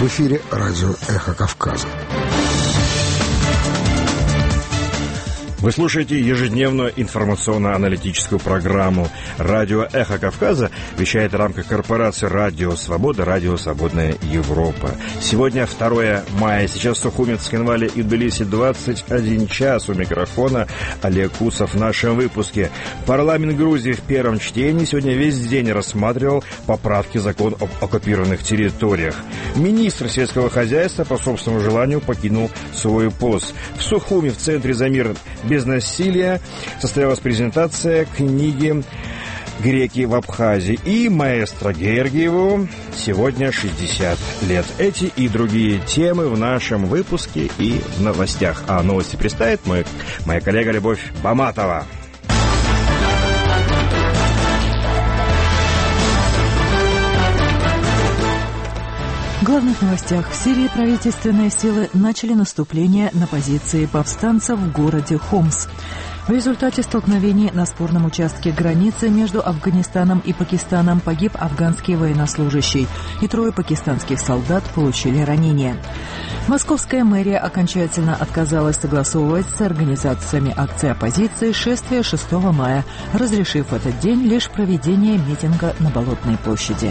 эфире радио «Эхо Кавказа». Вы слушаете ежедневную информационно-аналитическую программу «Радио Эхо Кавказа». Вещает в рамках корпорации «Радио Свобода», «Радио Свободная Европа». Сегодня 2 мая. Сейчас в Сухуме, Цхинвале и Тбилиси 21 час. У микрофона Олег Кусов. В нашем выпуске. Парламент Грузии в первом чтении сегодня весь день рассматривал поправки в закон об оккупированных территориях. Министр сельского хозяйства по собственному желанию покинул свой пост. В Сухуме, в центре «За мир без насилия» состоялась презентация книги «Греки в Абхазии». И маэстро Гергиеву сегодня 60 лет. Эти и другие темы в нашем выпуске и в новостях. А новости представит моя коллега Любовь Баматова. В главных новостях. В Сирии правительственные силы начали наступление на позиции повстанцев в городе Хомс. В результате столкновений на спорном участке границы между Афганистаном и Пакистаном погиб афганский военнослужащий, и 3 пакистанских солдат получили ранения. Московская мэрия окончательно отказалась согласовывать с организациями акции оппозиции шествия 6 мая, разрешив в этот день лишь проведение митинга на Болотной площади.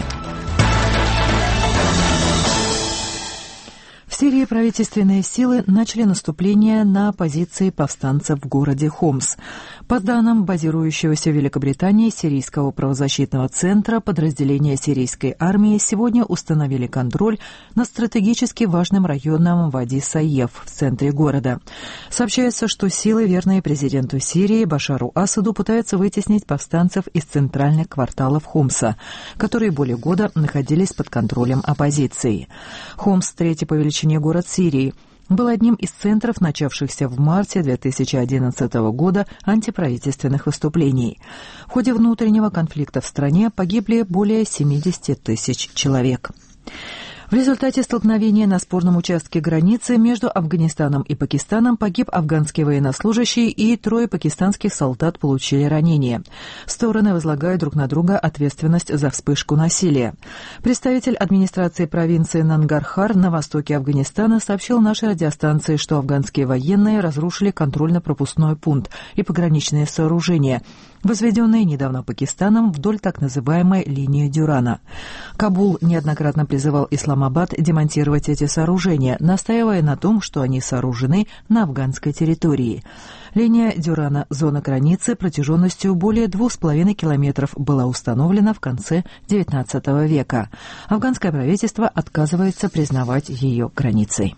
В Сирии правительственные силы начали наступление на позиции повстанцев в городе Хомс. По данным базирующегося в Великобритании Сирийского правозащитного центра, подразделения сирийской армии сегодня установили контроль над стратегически важным районом Вади-Саеф в центре города. Сообщается, что силы, верные президенту Сирии Башару Асаду, пытаются вытеснить повстанцев из центральных кварталов Хомса, которые более года находились под контролем оппозиции. Хомс, третий по величине город Сирии, был одним из центров начавшихся в марте 2011 года антиправительственных выступлений. В ходе внутреннего конфликта в стране погибли более 70 тысяч человек. В результате столкновения на спорном участке границы между Афганистаном и Пакистаном погиб афганский военнослужащий, и 3 пакистанских солдат получили ранения. Стороны возлагают друг на друга ответственность за вспышку насилия. Представитель администрации провинции Нангархар на востоке Афганистана сообщил нашей радиостанции, что афганские военные разрушили контрольно-пропускной пункт и пограничные сооружения, возведенные недавно Пакистаном вдоль так называемой линии Дюрана. Кабул неоднократно призывал Исламабад демонтировать эти сооружения, настаивая на том, что они сооружены на афганской территории. Линия Дюрана, зона границы, протяженностью более 2,5 километров, была установлена в конце XIX века. Афганское правительство отказывается признавать ее границей.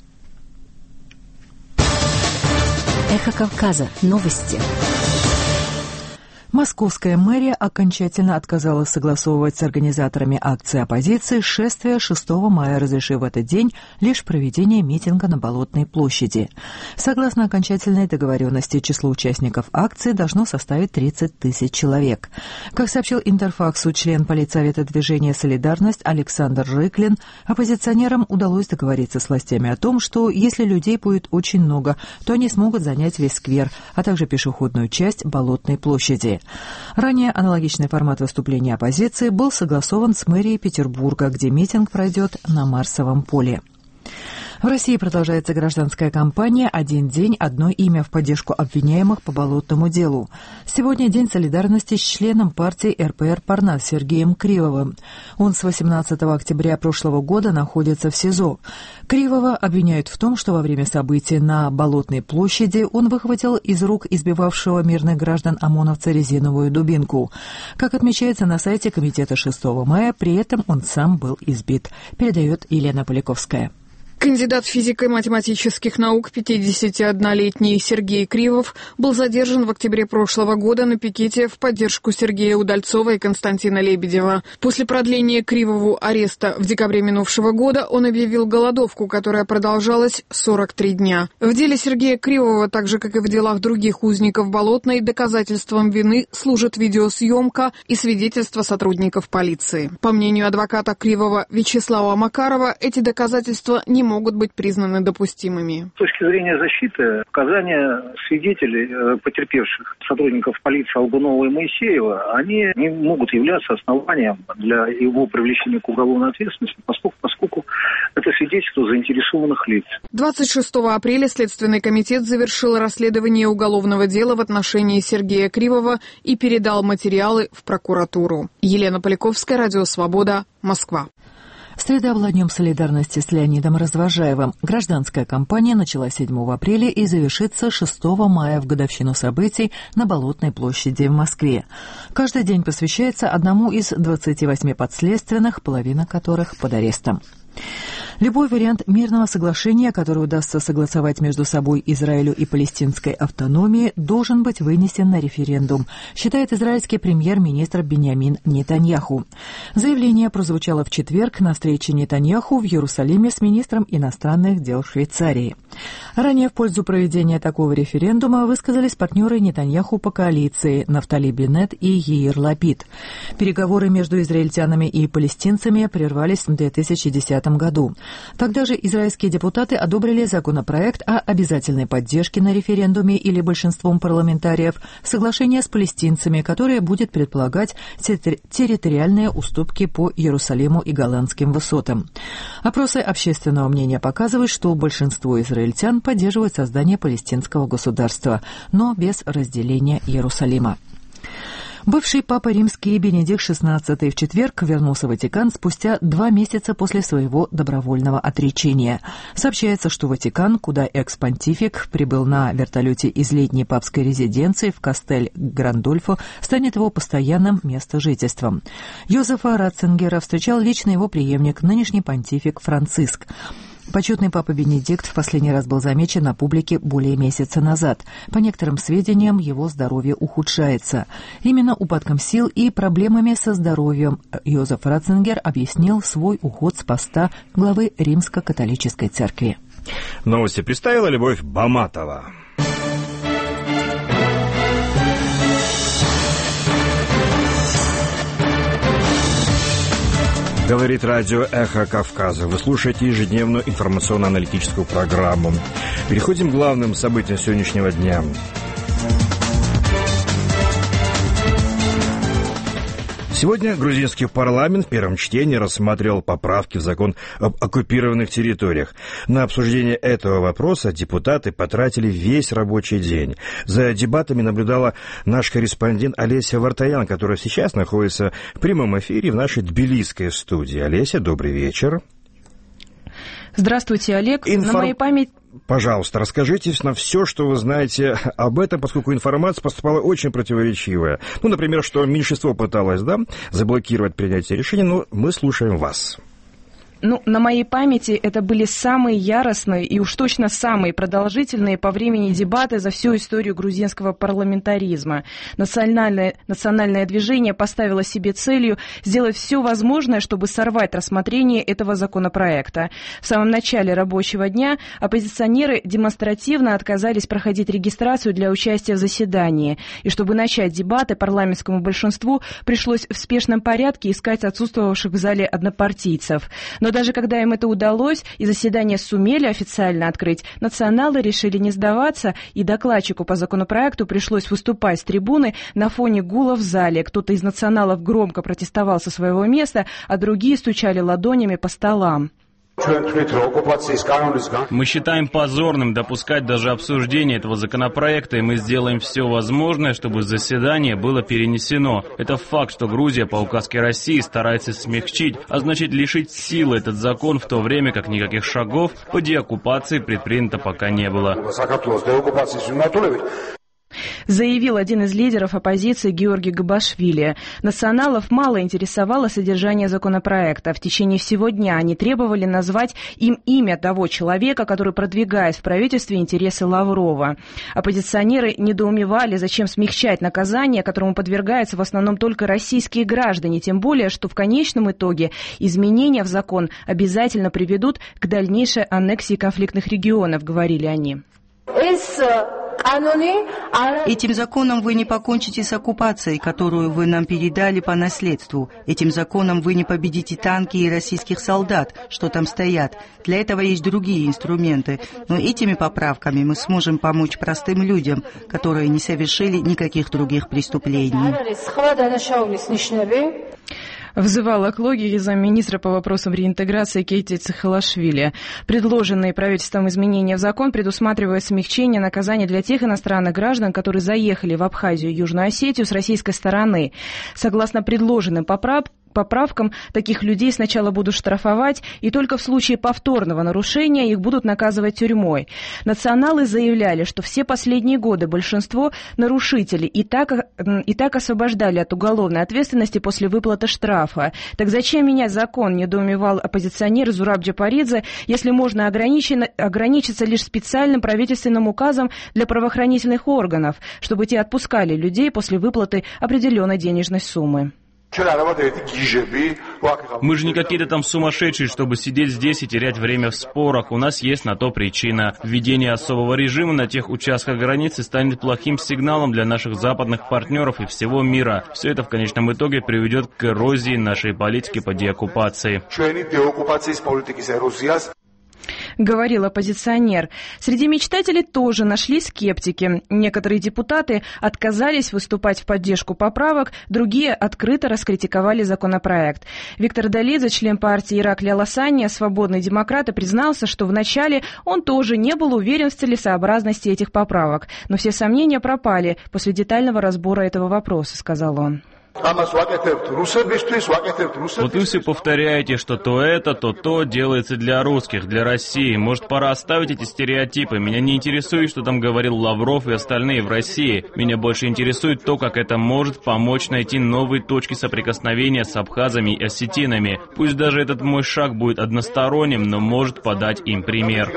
Эхо Кавказа. Новости. Московская мэрия окончательно отказалась согласовывать с организаторами акции оппозиции шествия 6 мая, разрешив в этот день лишь проведение митинга на Болотной площади. Согласно окончательной договоренности, число участников акции должно составить 30 тысяч человек. Как сообщил Интерфаксу член политсовета движения «Солидарность» Александр Рыклин, оппозиционерам удалось договориться с властями о том, что если людей будет очень много, то они смогут занять весь сквер, а также пешеходную часть Болотной площади. Ранее аналогичный формат выступления оппозиции был согласован с мэрией Петербурга, где митинг пройдет на Марсовом поле. В России продолжается гражданская кампания «Один день, одно имя» в поддержку обвиняемых по болотному делу. Сегодня день солидарности с членом партии РПР «Парнас» Сергеем Кривовым. Он с 18 октября прошлого года находится в СИЗО. Кривова обвиняют в том, что во время событий на Болотной площади он выхватил из рук избивавшего мирных граждан ОМОНовца резиновую дубинку. Как отмечается на сайте комитета 6 мая, при этом он сам был избит, передает Елена Поляковская. Кандидат физико-математических наук, 51-летний Сергей Кривов, был задержан в октябре прошлого года на пикете в поддержку Сергея Удальцова и Константина Лебедева. После продления Кривову ареста в декабре минувшего года он объявил голодовку, которая продолжалась 43 дня. В деле Сергея Кривова, так же как и в делах других узников Болотной, доказательством вины служит видеосъемка и свидетельства сотрудников полиции. По мнению адвоката Кривова Вячеслава Макарова, эти доказательства не могут быть признаны допустимыми. С точки зрения защиты, показания свидетелей, потерпевших сотрудников полиции Албунова и Моисеева, они не могут являться основанием для его привлечения к уголовной ответственности, поскольку это свидетельство заинтересованных лиц. 26 апреля Следственный комитет завершил расследование уголовного дела в отношении Сергея Кривова и передал материалы в прокуратуру. Елена Поляковская, Радио Свобода, Москва. В среду была Днем солидарности с Леонидом Развожаевым. Гражданская кампания началась 7 апреля и завершится 6 мая в годовщину событий на Болотной площади в Москве. Каждый день посвящается одному из 28 подследственных, половина которых под арестом. Любой вариант мирного соглашения, который удастся согласовать между собой Израилю и палестинской автономией, должен быть вынесен на референдум, считает израильский премьер-министр Биньямин Нетаньяху. Заявление прозвучало в четверг на встрече Нетаньяху в Иерусалиме с министром иностранных дел Швейцарии. Ранее в пользу проведения такого референдума высказались партнеры Нетаньяху по коалиции Нафтали Беннет и Яир Лапид. Переговоры между израильтянами и палестинцами прервались в 2010 году. Тогда же израильские депутаты одобрили законопроект о обязательной поддержке на референдуме или большинством парламентариев соглашение с палестинцами, которое будет предполагать территориальные уступки по Иерусалиму и Голландским высотам. Опросы общественного мнения показывают, что большинство израильтян поддерживают создание палестинского государства, но без разделения Иерусалима. Бывший папа римский Бенедикт XVI в четверг вернулся в Ватикан спустя 2 месяца после своего добровольного отречения. Сообщается, что Ватикан, куда экс-понтифик прибыл на вертолете из летней папской резиденции в Кастель-Грандольфо, станет его постоянным местожительством. Йозефа Ратцингера встречал лично его преемник, нынешний понтифик Франциск. Почетный папа Бенедикт в последний раз был замечен на публике более месяца назад. По некоторым сведениям, его здоровье ухудшается. Именно упадком сил и проблемами со здоровьем Йозеф Ратцингер объяснил свой уход с поста главы Римско-католической церкви. Новости представила Любовь Баматова. Говорит радио «Эхо Кавказа». Вы слушаете ежедневную информационно-аналитическую программу. Переходим к главным событиям сегодняшнего дня. Сегодня грузинский парламент в первом чтении рассматривал поправки в закон об оккупированных территориях. На обсуждение этого вопроса депутаты потратили весь рабочий день. За дебатами наблюдала наш корреспондент Олеся Вартаян, которая сейчас находится в прямом эфире в нашей тбилисской студии. Олеся, добрый вечер. Здравствуйте, Олег. На моей памяти... Пожалуйста, расскажите нам все, что вы знаете об этом, поскольку информация поступала очень противоречивая. Например, что меньшинство пыталось, заблокировать принятие решения, но мы слушаем вас. На моей памяти это были самые яростные и уж точно самые продолжительные по времени дебаты за всю историю грузинского парламентаризма. Национальное движение поставило себе целью сделать все возможное, чтобы сорвать рассмотрение этого законопроекта. В самом начале рабочего дня оппозиционеры демонстративно отказались проходить регистрацию для участия в заседании. И чтобы начать дебаты, парламентскому большинству пришлось в спешном порядке искать отсутствовавших в зале однопартийцев. Но даже когда им это удалось и заседание сумели официально открыть, националы решили не сдаваться, и докладчику по законопроекту пришлось выступать с трибуны на фоне гула в зале. Кто-то из националов громко протестовал со своего места, а другие стучали ладонями по столам. Мы считаем позорным допускать даже обсуждение этого законопроекта, и мы сделаем все возможное, чтобы заседание было перенесено. Это факт, что Грузия по указке России старается смягчить, а значит лишить силы этот закон, в то время как никаких шагов по деоккупации предпринято пока не было. Заявил один из лидеров оппозиции Георгий Габашвили. Националов мало интересовало содержание законопроекта. В течение всего дня они требовали назвать им имя того человека, который продвигает в правительстве интересы Лаврова. Оппозиционеры недоумевали, зачем смягчать наказание, которому подвергаются в основном только российские граждане, тем более, что в конечном итоге изменения в закон обязательно приведут к дальнейшей аннексии конфликтных регионов, говорили они. Этим законом вы не покончите с оккупацией, которую вы нам передали по наследству. Этим законом вы не победите танки и российских солдат, что там стоят. Для этого есть другие инструменты. Но этими поправками мы сможем помочь простым людям, которые не совершили никаких других преступлений. Взывала к логике замминистра по вопросам реинтеграции Кейти Цихалашвили. Предложенные правительством изменения в закон предусматривают смягчение наказания для тех иностранных граждан, которые заехали в Абхазию и Южную Осетию с российской стороны. Согласно предложенным поправкам, таких людей сначала будут штрафовать, и только в случае повторного нарушения их будут наказывать тюрьмой. Националы заявляли, что все последние годы большинство нарушителей и так освобождали от уголовной ответственности после выплаты штрафа. Так зачем менять закон, недоумевал оппозиционер Зураб Джапаридзе, если можно ограничиться лишь специальным правительственным указом для правоохранительных органов, чтобы те отпускали людей после выплаты определенной денежной суммы. Мы же не какие-то там сумасшедшие, чтобы сидеть здесь и терять время в спорах. У нас есть на то причина. Введение особого режима на тех участках границы станет плохим сигналом для наших западных партнеров и всего мира. Все это в конечном итоге приведет к эрозии нашей политики по деоккупации. Говорил оппозиционер. Среди мечтателей тоже нашлись скептики. Некоторые депутаты отказались выступать в поддержку поправок, другие открыто раскритиковали законопроект. Виктор Долидзе, член партии Иракли Аласания, свободный демократ, признался, что вначале он тоже не был уверен в целесообразности этих поправок. Но все сомнения пропали после детального разбора этого вопроса, сказал он. Вот вы все повторяете, что то это, то то делается для русских, для России. Может, пора оставить эти стереотипы? Меня не интересует, что там говорил Лавров и остальные в России. Меня больше интересует то, как это может помочь найти новые точки соприкосновения с абхазами и осетинами. Пусть даже этот мой шаг будет односторонним, но может подать им пример.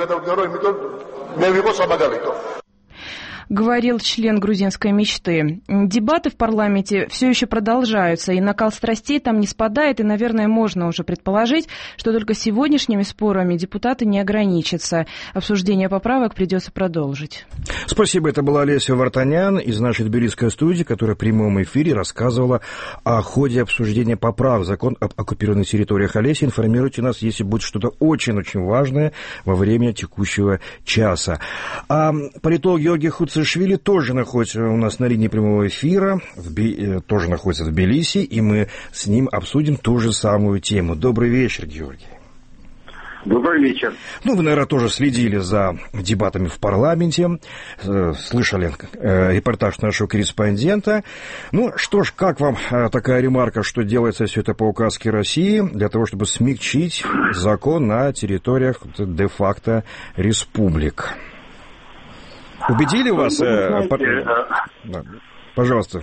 Говорил член грузинской мечты. Дебаты в парламенте все еще продолжаются, и накал страстей там не спадает, и, наверное, можно уже предположить, что только сегодняшними спорами депутаты не ограничатся. Обсуждение поправок придется продолжить. Спасибо. Это была Олеся Вартанян из нашей тбилисской студии, которая в прямом эфире рассказывала о ходе обсуждения поправок в закон об оккупированных территориях. Олеся, информируйте нас, если будет что-то очень-очень важное во время текущего часа. А политолог Георгий Хуцишвили тоже находится у нас на линии прямого эфира, тоже находится в Тбилиси, и мы с ним обсудим ту же самую тему. Добрый вечер, Георгий. Добрый вечер. Ну, вы, наверное, тоже следили за дебатами в парламенте, слышали репортаж нашего корреспондента. Ну, что ж, как вам такая ремарка, что делается все это по указке России для того, чтобы смягчить закон на территориях де-факто республик? Убедили вас? Пожалуйста.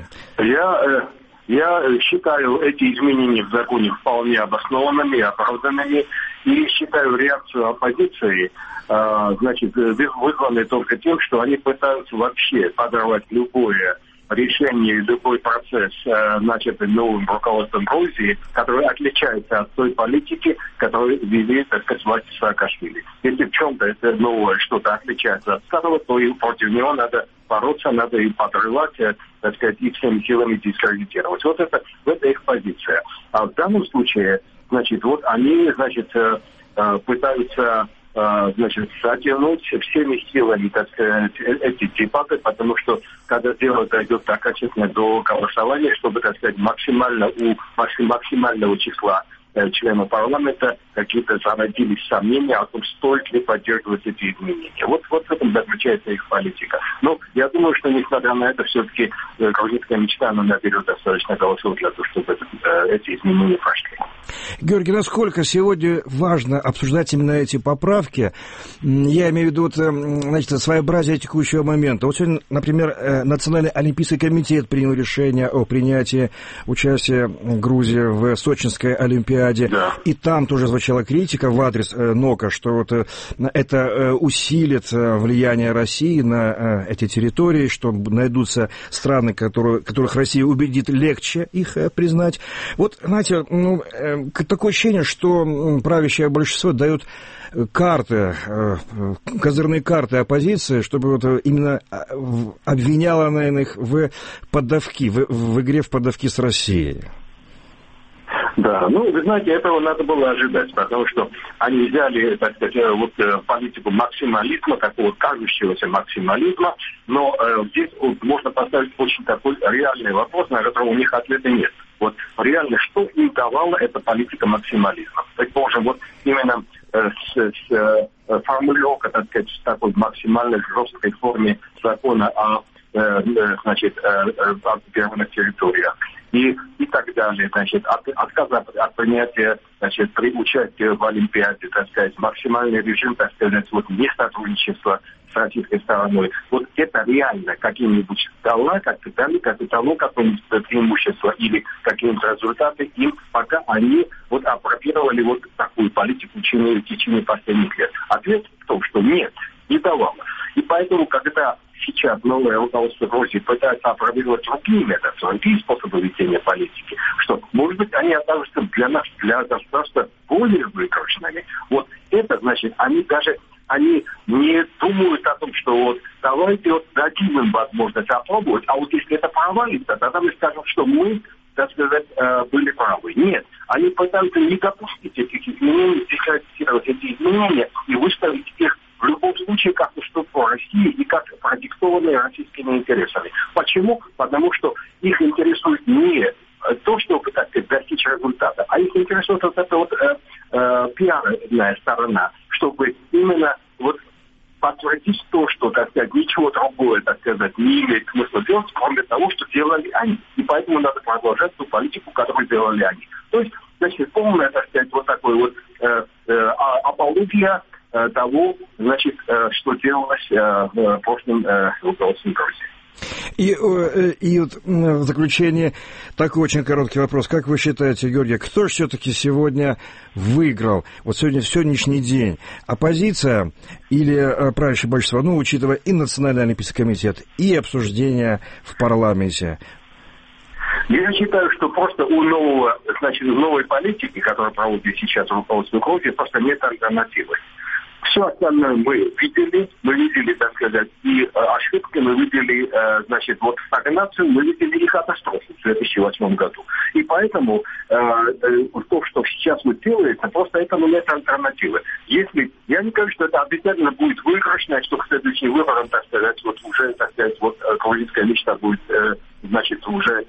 Я считаю эти изменения в законе вполне обоснованными и оправданными, и считаю реакцию оппозиции, вызванной только тем, что они пытаются вообще подорвать любое решение, любой процесс, начатый новым руководством Грузии, который отличается от той политики, которую вели, так сказать, власти Саакашвили. Если в чем-то это новое что-то отличается от старого, то и против него надо бороться, надо и подрывать, так сказать, и всеми силами дискредитировать. Вот это их позиция. А в данном случае, вот они, пытаются затянуть всеми силами, так сказать, эти дебаты, потому что когда дело дойдет окончательно до голосования, чтобы, так сказать, максимального числа членов парламента какие-то зародились сомнения о том, стоит ли поддерживать эти изменения. Вот в этом заключается их политика. Но я думаю, что несмотря на это, все-таки грузинская мечта, она наберет достаточно голосов для того, чтобы эти изменения прошли. Георгий, насколько сегодня важно обсуждать именно эти поправки? Я имею в виду своеобразие текущего момента. Вот сегодня, например, Национальный олимпийский комитет принял решение о принятии участия Грузии в Сочинской олимпиаде. Да. И там тоже звучала критика в адрес НОКа, что это усилит влияние России на эти территории, что найдутся страны, которых Россия убедит легче их признать. Вот, знаете, такое ощущение, что правящее большинство дает карты, козырные карты оппозиции, чтобы вот именно обвиняла, наверное, их в поддавки, в игре в поддавки с Россией. Да, ну, вы знаете, этого надо было ожидать, потому что они взяли, так сказать, вот политику максимализма, такого кажущегося максимализма, но здесь можно поставить очень такой реальный вопрос, на который у них ответа нет. Вот реально, что им давала эта политика максимализма? Предположим, вот именно формулировка, так сказать, в такой максимально жесткой форме закона о оккупированных территориях и так далее, значит, отказ от принятия, значит, при участии в Олимпиаде, так сказать, максимальный режим, так сказать, вот несотрудничества с российской стороной. Вот это реально каким-нибудь дало какое-нибудь преимущество или какие-нибудь результаты им, пока они вот апробировали вот такую политику в течение последних лет. Ответ в том, что нет, не давало. И поэтому, когда сейчас новое руководство Грузии пытается опробировать другие методы, другие способы ведения политики, что, может быть, они окажутся для нас, для государства более выигрышными. Вот это, значит, они не думают о том, что вот давайте вот дадим им возможность опробовать, а вот если это провалится, тогда мы скажем, что мы, так сказать, были правы. Нет, они пытаются не допустить этих изменений, дискредитировать эти изменения и выставить их в любом случае как уступку России и как продиктованные российскими интересами. Почему? Потому что их интересует не то, чтобы, так сказать, достичь результата, а их интересует вот эта вот пиарная сторона, чтобы именно вот подтвердить то, что, так сказать, ничего другое, так сказать, не имеет смысла делать, кроме того, что делали они. И поэтому надо продолжать ту политику, которую делали они. То есть, значит, полная, так сказать, вот такой вот апология того, значит, что делалось в прошлом руководстве Грузии. И вот в заключение такой очень короткий вопрос. Как вы считаете, Георгий, кто же все-таки сегодня выиграл? Вот сегодня, в сегодняшний день, оппозиция или правящее большинство, ну, учитывая и Национальный олимпийский комитет, и обсуждения в парламенте? Я считаю, что просто у новой политики, которую проводит сейчас руководство Грузии, просто нет альтернативы. Все остальное мы видели, так сказать, и ошибки, мы видели, значит, вот стагнацию, мы видели и катастрофу в 2008 году. И поэтому то, что сейчас вот делается, просто этому нет альтернативы. Если, я не говорю, что это обязательно будет выигрышно, что к следующим выборам, так сказать, вот уже, так сказать, вот грузинская мечта будет, значит, уже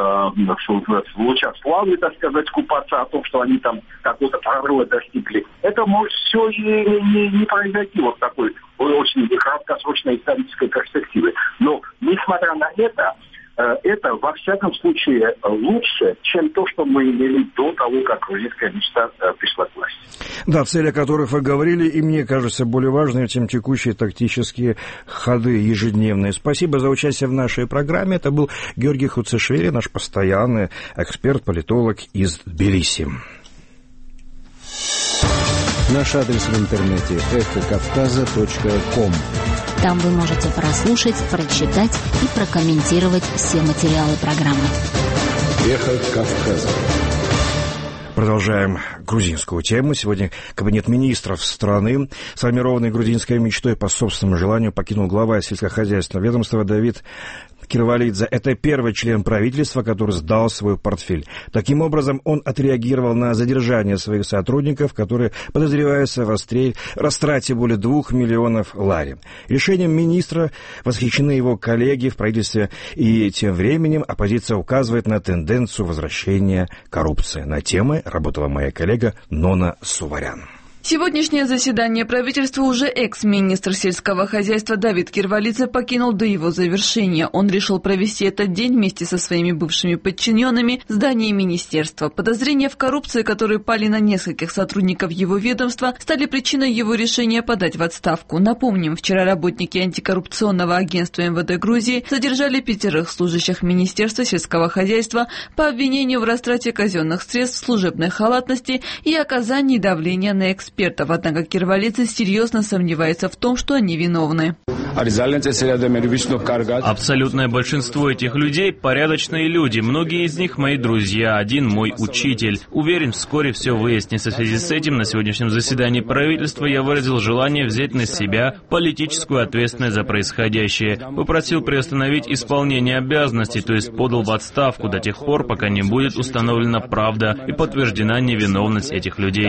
в лучах славы, так сказать, купаться о том, что они там какого-то прорыва достигли. Это может все и не произойти вот такой очень краткосрочной исторической перспективы. Но, несмотря на это во всяком случае лучше, чем то, что мы имели до того, как грузинская мечта пришла к власти. Да, цели, о которых вы говорили, и мне кажется более важными, чем текущие тактические ходы ежедневные. Спасибо за участие в нашей программе. Это был Георгий Хуцишвили, наш постоянный эксперт, политолог из Тбилиси. Наш адрес в интернете эхокавказа.ком. Там вы можете прослушать, прочитать и прокомментировать все материалы программы. Эхо Кавказа. Продолжаем грузинскую тему. Сегодня кабинет министров страны, сформированный грузинской мечтой по собственному желанию, покинул глава сельскохозяйственного ведомства Давид Кирвалидзе. Это первый член правительства, который сдал свой портфель. Таким образом, он отреагировал на задержание своих сотрудников, которые подозреваются в растрате более 2 миллионов лари. Решением министра восхищены его коллеги в правительстве, и тем временем оппозиция указывает на тенденцию возвращения коррупции. На темы работала моя коллега Нона Суварян. Сегодняшнее заседание правительства уже экс-министр сельского хозяйства Давид Кирвалидзе покинул до его завершения. Он решил провести этот день вместе со своими бывшими подчиненными в здании министерства. Подозрения в коррупции, которые пали на нескольких сотрудников его ведомства, стали причиной его решения подать в отставку. Напомним, вчера работники антикоррупционного агентства МВД Грузии задержали 5 служащих Министерства сельского хозяйства по обвинению в растрате казенных средств, служебной халатности и оказании давления на экспертов. экспертов, однако Кирвалидзе серьезно сомневается в том, что они виновны. Абсолютное большинство этих людей – порядочные люди. Многие из них мои друзья, один мой учитель. Уверен, вскоре все выяснится. В связи с этим на сегодняшнем заседании правительства я выразил желание взять на себя политическую ответственность за происходящее. Попросил приостановить исполнение обязанностей, то есть подал в отставку до тех пор, пока не будет установлена правда и подтверждена невиновность этих людей.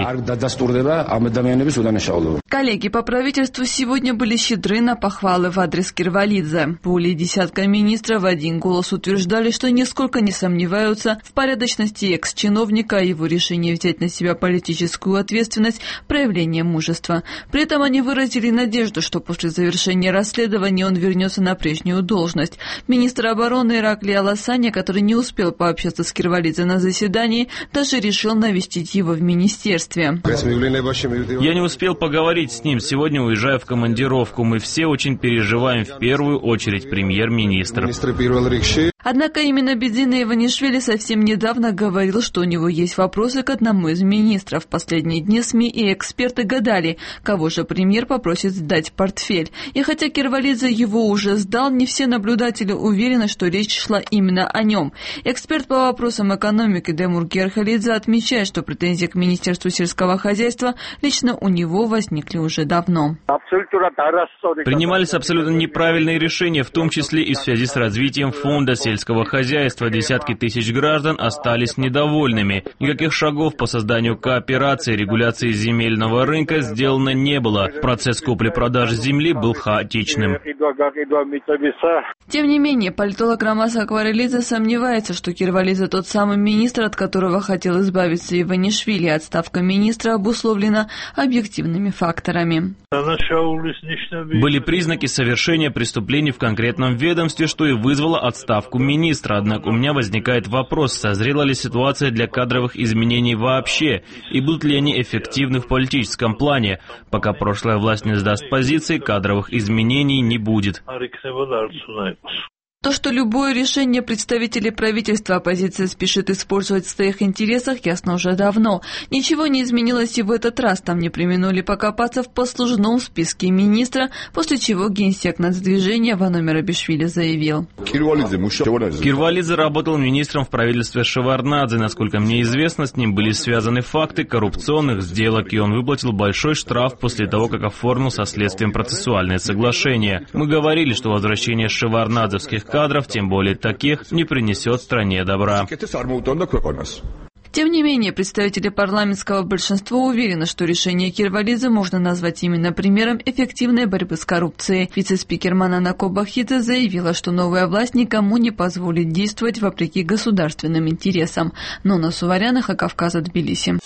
Коллеги по правительству сегодня были щедры на похвалы в адрес Кирвалидзе. Более десятка министров в один голос утверждали, что нисколько не сомневаются в порядочности экс-чиновника и его решении взять на себя политическую ответственность – проявление мужества. При этом они выразили надежду, что после завершения расследования он вернется на прежнюю должность. Министр обороны Иракли Аласаня, который не успел пообщаться с Кирвалидзе на заседании, даже решил навестить его в министерстве. Я не успел поговорить с ним. Сегодня уезжаю в командировку. Мы все очень переживаем, в первую очередь премьер-министр. Однако именно Бедзина Иванишвили совсем недавно говорил, что у него есть вопросы к одному из министров. В последние дни СМИ и эксперты гадали, кого же премьер попросит сдать портфель. И хотя Кирвалидзе его уже сдал, не все наблюдатели уверены, что речь шла именно о нем. Эксперт по вопросам экономики Демур Герхалидзе отмечает, что претензии к Министерству сельского хозяйства лично у него возникли уже давно. Принимались абсолютно неправильные решения, в том числе и в связи с развитием фонда сельского хозяйства. Десятки тысяч граждан остались недовольными. Никаких шагов по созданию кооперации, регуляции земельного рынка сделано не было. Процесс купли-продажи земли был хаотичным. Тем не менее, политолог Рамас Акварелидзе сомневается, что Кирвалидзе тот самый министр, от которого хотел избавиться Иванишвили. Отставка министра обусловлена объективными факторами. Были признаки совершения преступлений в конкретном ведомстве, что и вызвало отставку министра. Однако у меня возникает вопрос, созрела ли ситуация для кадровых изменений вообще, и будут ли они эффективны в политическом плане. Пока прошлая власть не сдаст позиции, кадровых изменений не будет. То, что любое решение представителей правительства оппозиция спешит использовать в своих интересах, ясно уже давно. Ничего не изменилось и в этот раз. Там не преминули покопаться в послужном списке министра, после чего генсек нацдвижения Вано Мерабишвили заявил. Кирвалидзе работал министром в правительстве Шеварднадзе. Насколько мне известно, с ним были связаны факты коррупционных сделок, и он выплатил большой штраф после того, как оформил со следствием процессуальное соглашение. Мы говорили, что возвращение шеварднадзевских кадров, тем более таких, не принесет стране добра. Тем не менее, представители парламентского большинства уверены, что решение Кирвалидзе можно назвать именно примером эффективной борьбы с коррупцией. Вице-спикер Манана Кобахидзе заявила, что новая власть никому не позволит действовать вопреки государственным интересам. Нона Суваряна, Кавказа, Тбилиси.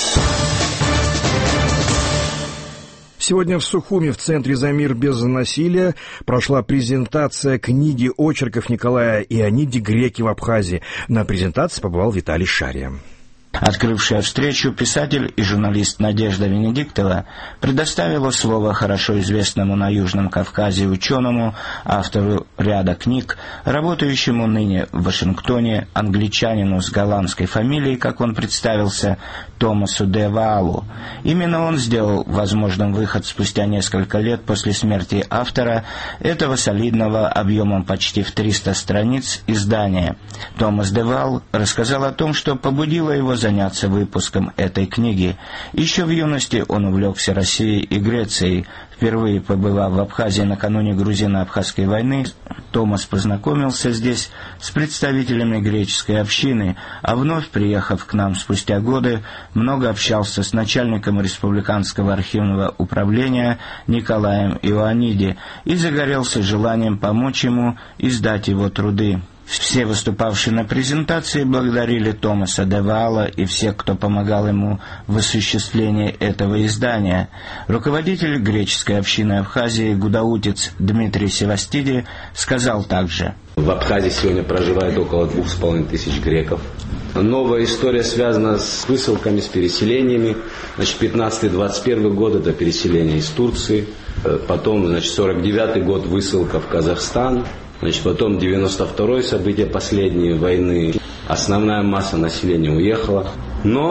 Сегодня в Сухуми, в Центре «За мир без насилия», прошла презентация книги очерков Николая Иониди «Греки в Абхазии». На презентации побывал Виталий Шария. Открывшая встречу, писатель и журналист Надежда Венедиктова предоставила слово хорошо известному на Южном Кавказе ученому, автору ряда книг, работающему ныне в Вашингтоне, англичанину с голландской фамилией, как он представился, Томасу де Ваалу. Именно он сделал возможным выход спустя несколько лет после смерти автора этого солидного объемом почти в 300 страниц издания. Томас де Ваал рассказал о том, что побудило его заняться выпуском этой книги. Еще в юности он увлекся Россией и Грецией. Впервые побывав в Абхазии накануне грузино-абхазской войны, Томас познакомился здесь с представителями греческой общины, а вновь приехав к нам спустя годы, много общался с начальником республиканского архивного управления Николаем Иониди и загорелся желанием помочь ему издать его труды. Все выступавшие на презентации благодарили Томаса де Ваала и всех, кто помогал ему в осуществлении этого издания. Руководитель греческой общины Абхазии, гудаутец Дмитрий Севастиди, сказал также: В Абхазии сегодня проживает около 2500 греков. Новая история связана с высылками, с переселениями. 15-21 год это переселение из Турции. Потом, 49 год высылка в Казахстан. Потом 92-е события последней войны. Основная масса населения уехала. Но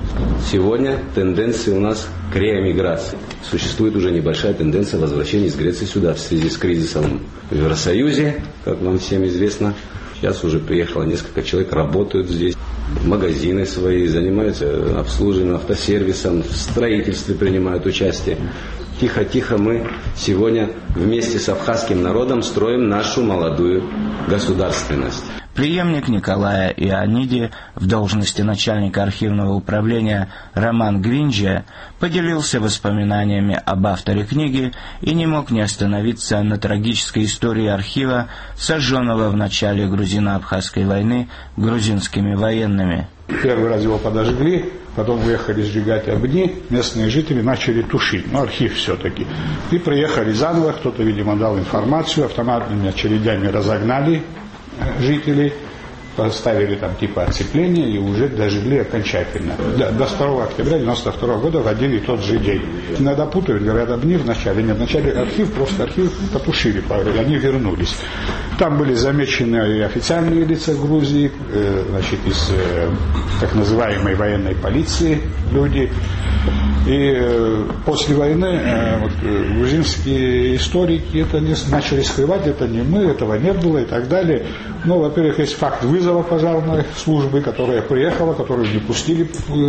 Сегодня тенденция у нас к реэмиграции. Существует уже небольшая тенденция возвращения из Греции сюда в связи с кризисом в Евросоюзе, как вам всем известно. Сейчас уже приехало несколько человек, работают здесь, магазины свои, занимаются обслуживанием, автосервисом, в строительстве принимают участие. Тихо-тихо мы сегодня вместе с абхазским народом строим нашу молодую государственность. Преемник Николая Иониди в должности начальника архивного управления Роман Гвинджия поделился воспоминаниями об авторе книги и не мог не остановиться на трагической истории архива, сожженного в начале грузино-абхазской войны грузинскими военными. Первый раз его подожгли, потом выехали сжигать огни, местные жители начали тушить, архив все-таки. И приехали заново, кто-то, видимо, дал информацию, автоматными очередями разогнали жителей, поставили там типа оцепления и уже дожгли окончательно. До 2 октября 1992 года в один и тот же день. Иногда путают, говорят, огни вначале. Нет, вначале архив потушили, они вернулись. Там были замечены и официальные лица Грузии, из так называемой военной полиции люди. И после войны грузинские историки это начали скрывать, это не мы, этого не было и так далее. Во-первых, есть факт вызова пожарной службы, которая приехала, которую не пустили,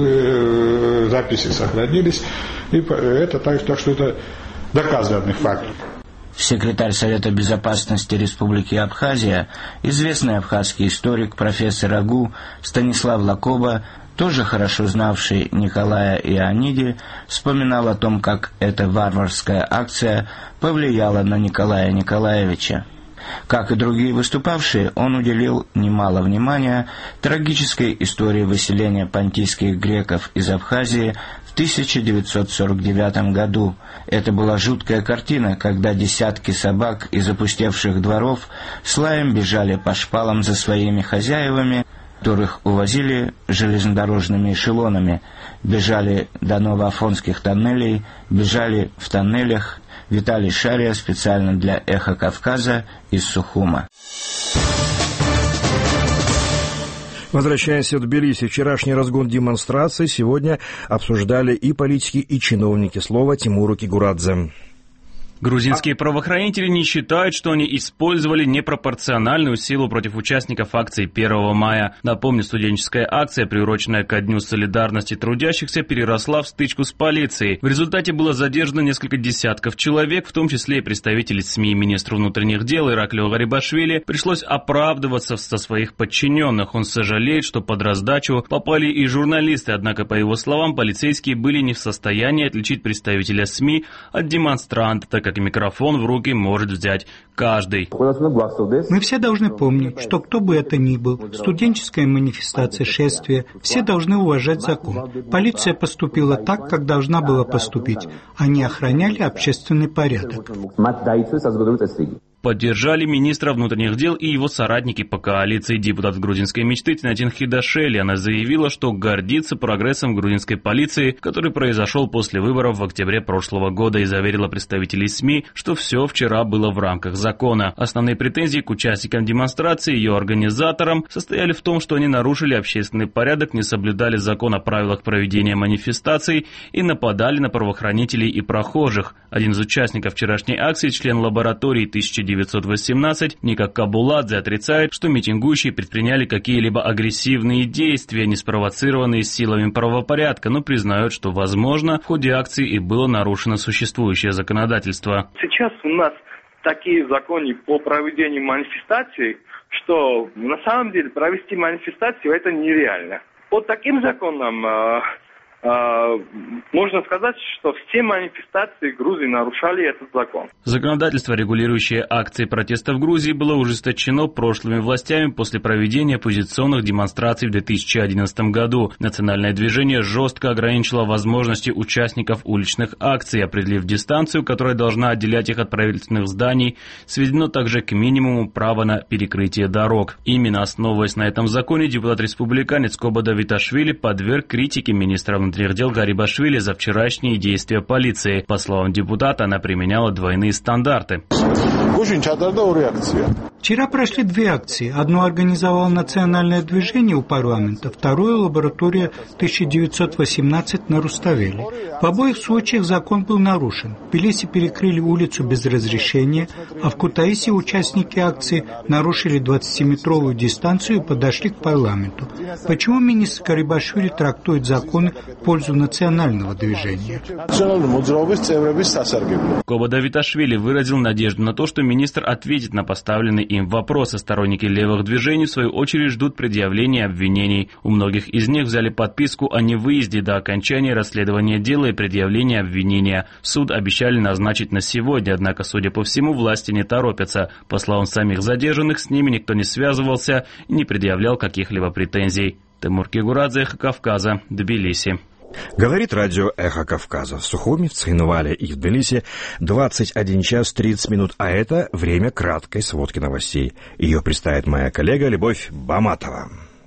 записи сохранились. И это так что это доказанный факт. Секретарь Совета безопасности Республики Абхазия, известный абхазский историк профессор АГУ Станислав Лакоба, тоже хорошо знавший Николая Иониди, вспоминал о том, как эта варварская акция повлияла на Николая Николаевича. Как и другие выступавшие, он уделил немало внимания трагической истории выселения понтийских греков из Абхазии в 1949 году. Это была жуткая картина, когда десятки собак из опустевших дворов с лаем бежали по шпалам за своими хозяевами, которых увозили железнодорожными эшелонами, бежали до новоафонских тоннелей, бежали в тоннелях. Виталий Шария специально для «Эхо Кавказа» из Сухума. Возвращаясь в Тбилиси, вчерашний разгон демонстраций сегодня обсуждали и политики, и чиновники. Слово Тимуру Кигурадзе. Грузинские правоохранители не считают, что они использовали непропорциональную силу против участников акции 1 мая. Напомню, студенческая акция, приуроченная ко Дню солидарности трудящихся, переросла в стычку с полицией. В результате было задержано несколько десятков человек, в том числе и представители СМИ. Министру внутренних дел Ираклио Гарибашвили пришлось оправдываться со своих подчиненных. Он сожалеет, что под раздачу попали и журналисты, однако, по его словам, полицейские были не в состоянии отличить представителя СМИ от демонстранта, так как микрофон в руки может взять каждый. Мы все должны помнить, что кто бы это ни был, студенческая манифестация, шествие, все должны уважать закон. Полиция поступила так, как должна была поступить. Они охраняли общественный порядок. Поддержали министра внутренних дел и его соратники по коалиции. Депутат грузинской мечты Тинатин Хидашели. Она заявила, что гордится прогрессом грузинской полиции, который произошел после выборов в октябре прошлого года, и заверила представителей СМИ, что все вчера было в рамках закона. Основные претензии к участникам демонстрации и ее организаторам состояли в том, что они нарушили общественный порядок, не соблюдали закон о правилах проведения манифестаций и нападали на правоохранителей и прохожих. Один из участников вчерашней акции, член лаборатории 1918 Ника Кабуладзе, отрицает, что митингующие предприняли какие-либо агрессивные действия, не спровоцированные силами правопорядка, но признают, что, возможно, в ходе акции и было нарушено существующее законодательство. Сейчас у нас такие законы по проведению манифестаций, что на самом деле провести манифестацию это нереально. По таким законам можно сказать, что все манифестации Грузии нарушали этот закон. Законодательство, регулирующее акции протеста в Грузии, было ужесточено прошлыми властями после проведения оппозиционных демонстраций в 2011 году. Национальное движение жестко ограничило возможности участников уличных акций, определив дистанцию, которая должна отделять их от правительственных зданий, сведено также к минимуму право на перекрытие дорог. Именно основываясь на этом законе, депутат-республиканец Кобада Виташвили подверг критике министра внутренних внутренних дел Гарибашвили за вчерашние действия полиции. По словам депутата, она применяла двойные стандарты. Вчера прошли две акции. Одну организовало национальное движение у парламента, вторую – лаборатория 1918 на Руставели. В обоих случаях закон был нарушен. В Тбилиси перекрыли улицу без разрешения, а в Кутаиси участники акции нарушили 20-метровую дистанцию и подошли к парламенту. Почему министр Гарибашвили трактует законы в пользу национального движения? Коба Давиташвили выразил надежду на то, что министр ответит на поставленные им вопросы. Сторонники левых движений, в свою очередь, ждут предъявления обвинений. У многих из них взяли подписку о невыезде до окончания расследования дела и предъявления обвинения. Суд обещали назначить на сегодня, однако, судя по всему, власти не торопятся. По словам самих задержанных, с ними никто не связывался и не предъявлял каких-либо претензий. Тимур Кигурадзе, Эхо Кавказа, Тбилиси. Говорит радио «Эхо Кавказа». В Сухуми, в Цхинвале и в Тбилиси 21 час 30 минут, а это время краткой сводки новостей. Ее представит моя коллега Любовь Баматова.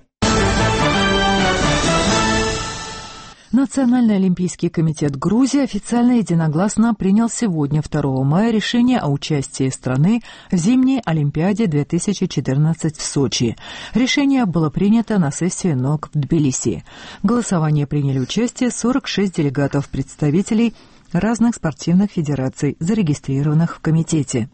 Национальный олимпийский комитет Грузии официально единогласно принял сегодня, 2 мая, решение о участии страны в зимней Олимпиаде 2014 в Сочи. Решение было принято на сессии НОК в Тбилиси. В голосовании приняли участие 46 делегатов, представителей разных спортивных федераций, зарегистрированных в комитете.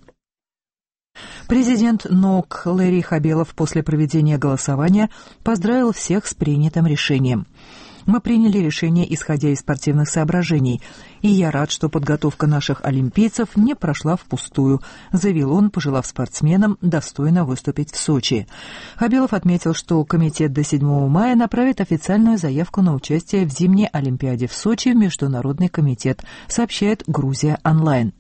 Президент НОК Лэри Хабелов после проведения голосования поздравил всех с принятым решением. Мы приняли решение, исходя из спортивных соображений, и я рад, что подготовка наших олимпийцев не прошла впустую, заявил он, пожелав спортсменам достойно выступить в Сочи. Хабелов отметил, что комитет до 7 мая направит официальную заявку на участие в зимней Олимпиаде в Сочи в Международный комитет, сообщает Грузия онлайн.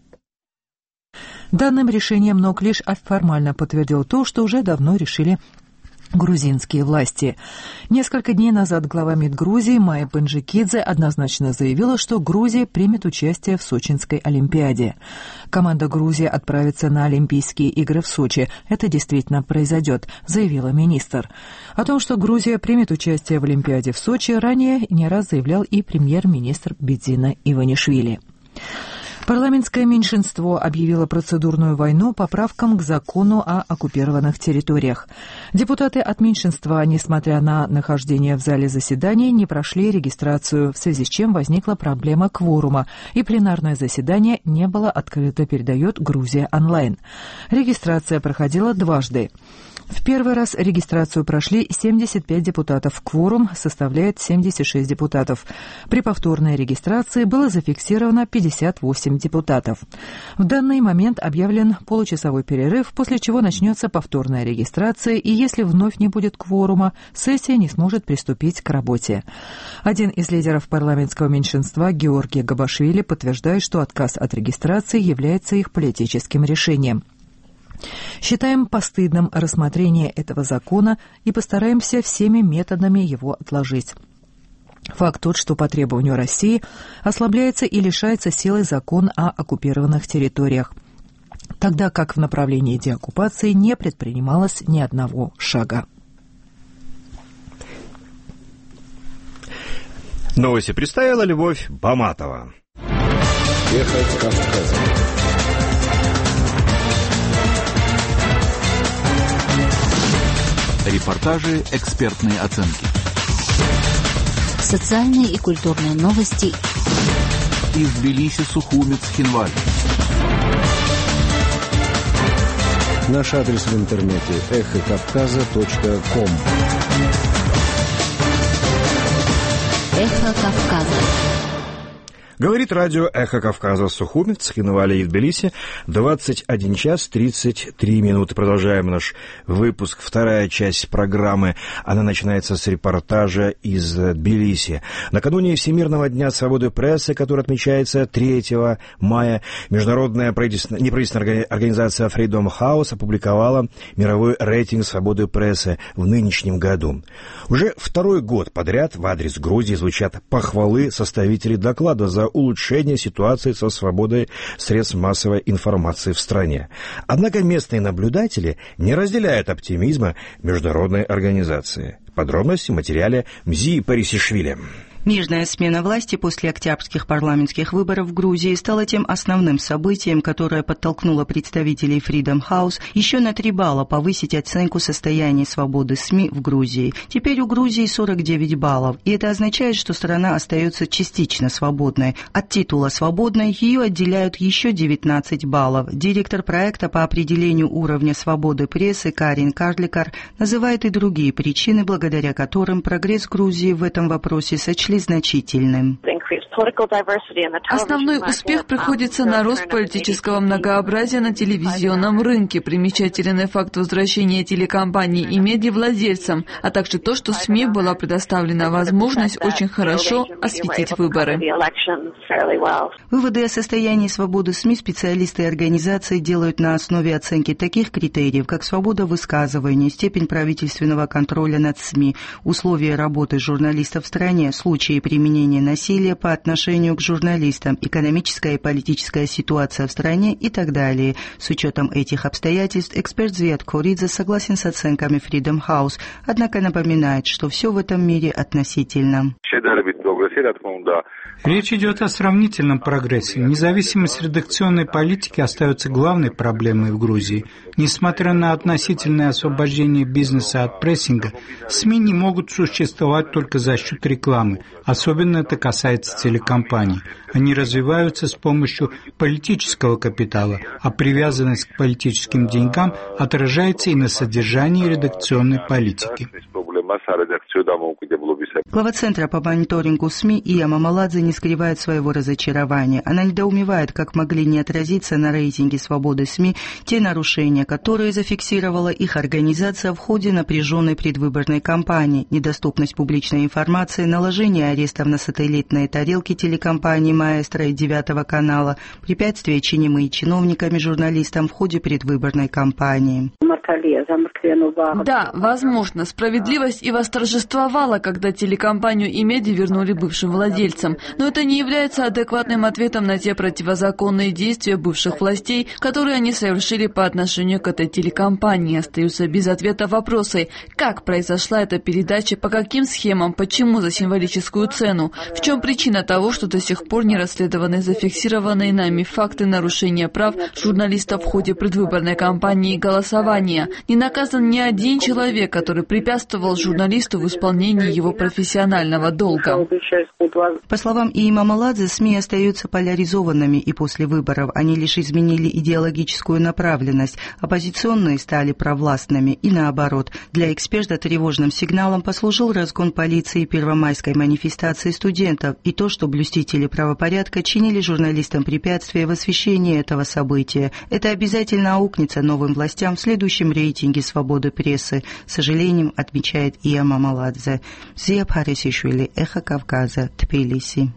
Данным решением НОК лишь формально подтвердил то, что уже давно решили грузинские власти. Несколько дней назад глава МИД Грузии Майя Пенджикидзе однозначно заявила, что Грузия примет участие в Сочинской Олимпиаде. Команда Грузии отправится на Олимпийские игры в Сочи. Это действительно произойдет, заявила министр. О том, что Грузия примет участие в Олимпиаде в Сочи, ранее не раз заявлял и премьер-министр Бидзина Иванишвили. Парламентское меньшинство объявило процедурную войну поправкам к закону о оккупированных территориях. Депутаты от меньшинства, несмотря на нахождение в зале заседаний, не прошли регистрацию, в связи с чем возникла проблема кворума, и пленарное заседание не было открыто, передает Грузия онлайн. Регистрация проходила дважды. В первый раз регистрацию прошли 75 депутатов. Кворум составляет 76 депутатов. При повторной регистрации было зафиксировано 58 депутатов. В данный момент объявлен получасовой перерыв, после чего начнется повторная регистрация, и если вновь не будет кворума, сессия не сможет приступить к работе. Один из лидеров парламентского меньшинства, Георгий Габашвили, подтверждает, что отказ от регистрации является их политическим решением. Считаем постыдным рассмотрение этого закона и постараемся всеми методами его отложить. Факт тот, что по требованию России ослабляется и лишается силы закон о оккупированных территориях, тогда как в направлении деоккупации не предпринималось ни одного шага. Новости представила Любовь Баматова. Эхо Кавказа. Репортажи, экспертные оценки. Социальные и культурные новости. Из Тбилиси, Сухуми, Цхинваль. Наш адрес в интернете эхокавказа.ком. Эхо Кавказа. Говорит радио «Эхо Кавказа» в Сухуми, Цхинвале и Тбилиси. 21 час 33 минуты. Продолжаем наш выпуск. Вторая часть программы. Она начинается с репортажа из Тбилиси. Накануне Всемирного дня свободы прессы, который отмечается 3 мая, международная неправительственная организация Freedom House опубликовала мировой рейтинг свободы прессы в нынешнем году. Уже второй год подряд в адрес Грузии звучат похвалы составителей доклада за улучшение ситуации со свободой средств массовой информации в стране. Однако местные наблюдатели не разделяют оптимизма международной организации. Подробности в материале Мзии Парисишвили. Мирная смена власти после октябрьских парламентских выборов в Грузии стала тем основным событием, которое подтолкнуло представителей Freedom House еще на 3 балла повысить оценку состояния свободы СМИ в Грузии. Теперь у Грузии 49 баллов, и это означает, что страна остается частично свободной. От титула «свободной» ее отделяют еще 19 баллов. Директор проекта по определению уровня свободы прессы Карин Карликар называет и другие причины, благодаря которым прогресс Грузии в этом вопросе сочли значительным. Основной успех приходится на рост политического многообразия на телевизионном рынке, примечательный факт возвращения телекомпаний и медиавладельцам, а также то, что СМИ была предоставлена возможность очень хорошо осветить выборы. Выводы о состоянии свободы СМИ специалисты и организации делают на основе оценки таких критериев, как свобода высказывания, степень правительственного контроля над СМИ, условия работы журналистов в стране, случаи применения насилия по отношению к журналистам, экономическая и политическая ситуация в стране и так далее. С учетом этих обстоятельств эксперт Звет Коридзе согласен с оценками Freedom House, однако напоминает, что все в этом мире относительно. Речь идет о сравнительном прогрессе. Независимость редакционной политики остается главной проблемой в Грузии. Несмотря на относительное освобождение бизнеса от прессинга, СМИ не могут существовать только за счет рекламы. Особенно это касается телекомпаний. Они развиваются с помощью политического капитала, а привязанность к политическим деньгам отражается и на содержании редакционной политики. Глава Центра по мониторингу СМИ Ия Мамаладзе не скрывает своего разочарования. Она недоумевает, как могли не отразиться на рейтинге свободы СМИ те нарушения, которые зафиксировала их организация в ходе напряженной предвыборной кампании, недоступность публичной информации, наложение арестов на сателлитные тарелки телекомпании «Маэстро» и 9 канала, препятствия, чинимые чиновниками журналистам в ходе предвыборной кампании. Да, возможно, справедливость и восторжествовала, когда телекомпанию и медиа вернули бывшим владельцам. Но это не является адекватным ответом на те противозаконные действия бывших властей, которые они совершили по отношению к этой телекомпании. Остаются без ответа вопросы: как произошла эта передача, по каким схемам, почему за символическую цену, в чем причина того, что до сих пор не расследованы зафиксированные нами факты нарушения прав журналистов в ходе предвыборной кампании и голосования. Не наказан ни один человек, который препятствовал журналисту в исполнении его профессионального долга. По словам Ии Мамаладзе, СМИ остаются поляризованными и после выборов. Они лишь изменили идеологическую направленность. Оппозиционные стали провластными и наоборот. Для эксперта тревожным сигналом послужил разгон полиции первомайской манифестации студентов и то, что блюстители правопорядка чинили журналистам препятствия в освещении этого события. Это обязательно аукнется новым властям в следующем рейтинге свободы прессы, с сожалением отмечает Ия Мамаладзе. Зия Парисишвили, Эхо Кавказа, Тбилиси.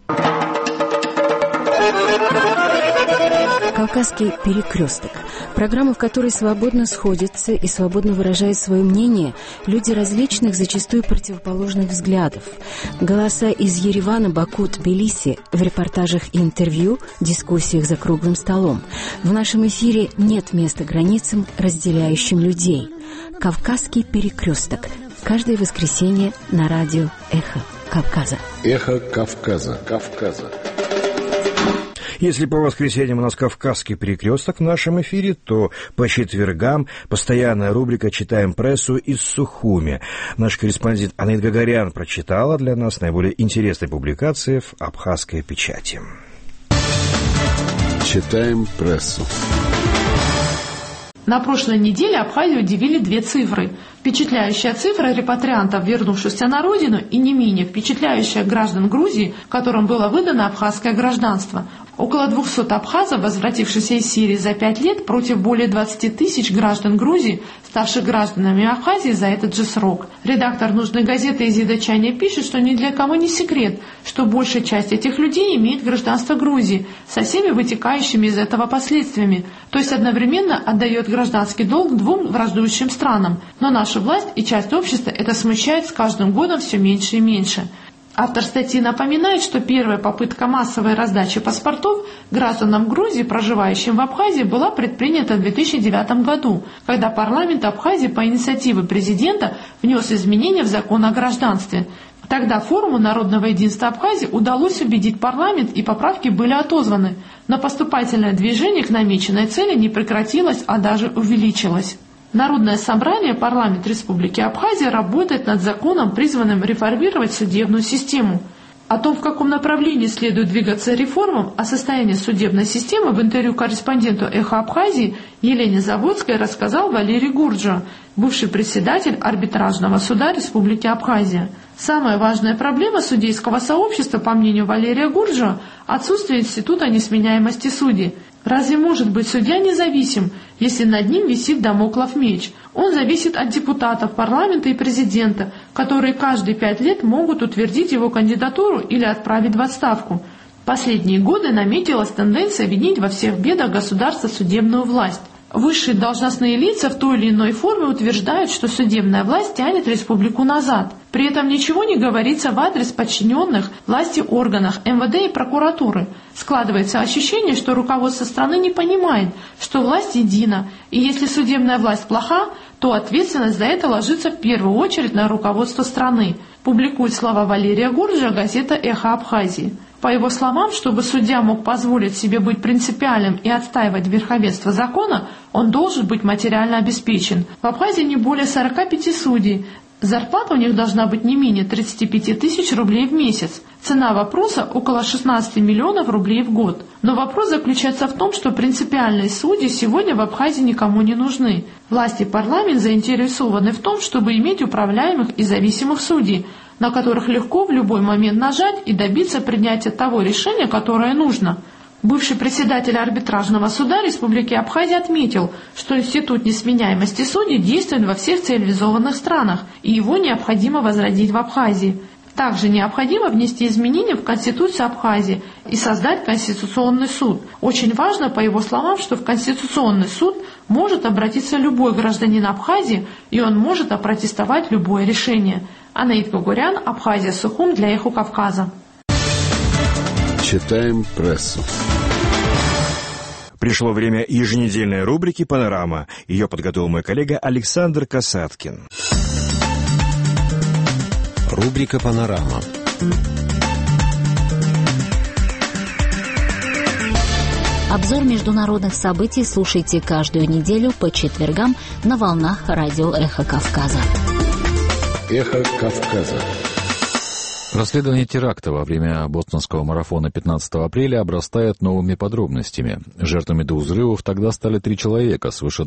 «Кавказский перекресток» – программа, в которой свободно сходятся и свободно выражают свое мнение люди различных, зачастую противоположных взглядов. Голоса из Еревана, Баку, Тбилиси в репортажах и интервью, дискуссиях за круглым столом. В нашем эфире нет места границам, разделяющим людей. «Кавказский перекресток» – каждое воскресенье на радио «Эхо Кавказа». «Эхо Кавказа». Кавказа. Если по воскресеньям у нас «Кавказский перекресток» в нашем эфире, то по четвергам постоянная рубрика «Читаем прессу» из Сухуми. Наш корреспондент Анаит Гагарян прочитала для нас наиболее интересные публикации в абхазской печати. Читаем прессу. На прошлой неделе Абхазию удивили 2 цифры. Впечатляющая цифра репатриантов, вернувшихся на родину, и не менее впечатляющая граждан Грузии, которым было выдано абхазское гражданство. Около 200 абхазов, возвратившихся из Сирии за 5 лет, против более 20 тысяч граждан Грузии, ставших гражданами Абхазии за этот же срок. Редактор нужной газеты Изида Чайня пишет, что ни для кого не секрет, что большая часть этих людей имеет гражданство Грузии, со всеми вытекающими из этого последствиями, то есть одновременно отдает гражданский долг 2 враждующим странам. Но наша власть и часть общества это смущает с каждым годом все меньше и меньше. Автор статьи напоминает, что первая попытка массовой раздачи паспортов гражданам Грузии, проживающим в Абхазии, была предпринята в 2009 году, когда парламент Абхазии по инициативе президента внес изменения в закон о гражданстве. Тогда Форуму народного единства Абхазии удалось убедить парламент, и поправки были отозваны, но поступательное движение к намеченной цели не прекратилось, а даже увеличилось. Народное собрание, парламент Республики Абхазия, работает над законом, призванным реформировать судебную систему. О том, в каком направлении следует двигаться реформам, о состоянии судебной системы в интервью корреспонденту «Эхо Абхазии» Елене Заводской рассказал Валерий Гурджа, бывший председатель арбитражного суда Республики Абхазия. Самая важная проблема судейского сообщества, по мнению Валерия Гурджа, отсутствие института несменяемости судей. Разве может быть судья независим, если над ним висит дамоклов меч? Он зависит от депутатов, парламента и президента, которые каждые 5 лет могут утвердить его кандидатуру или отправить в отставку. Последние годы наметилась тенденция винить во всех бедах государства судебную власть. Высшие должностные лица в той или иной форме утверждают, что судебная власть тянет республику назад. При этом ничего не говорится в адрес подчиненных власти органах МВД и прокуратуры. Складывается ощущение, что руководство страны не понимает, что власть едина, и если судебная власть плоха, то ответственность за это ложится в первую очередь на руководство страны. Публикует слова Валерия Гурджа газета «Эхо Абхазии». По его словам, чтобы судья мог позволить себе быть принципиальным и отстаивать верховенство закона, он должен быть материально обеспечен. В Абхазии не более 45 судей. Зарплата у них должна быть не менее 35 тысяч рублей в месяц. Цена вопроса около 16 миллионов рублей в год. Но вопрос заключается в том, что принципиальные судьи сегодня в Абхазии никому не нужны. Власть и парламент заинтересованы в том, чтобы иметь управляемых и зависимых судей, на которых легко в любой момент нажать и добиться принятия того решения, которое нужно. Бывший председатель арбитражного суда Республики Абхазия отметил, что институт несменяемости судей действует во всех цивилизованных странах, и его необходимо возродить в Абхазии. Также необходимо внести изменения в Конституцию Абхазии и создать Конституционный суд. Очень важно, по его словам, что в Конституционный суд может обратиться любой гражданин Абхазии, и он может опротестовать любое решение. Анаит Гугурян, Абхазия, Сухум для Эхо Кавказа. Читаем прессу. Пришло время еженедельной рубрики «Панорама». Ее подготовил мой коллега Александр Касаткин. Рубрика «Панорама». Обзор международных событий слушайте каждую неделю по четвергам на волнах радио «Эхо Кавказа». «Эхо Кавказа». Расследование теракта во время бостонского марафона 15 апреля обрастает новыми подробностями. Жертвами двух взрывов тогда стали 3 человека, свыше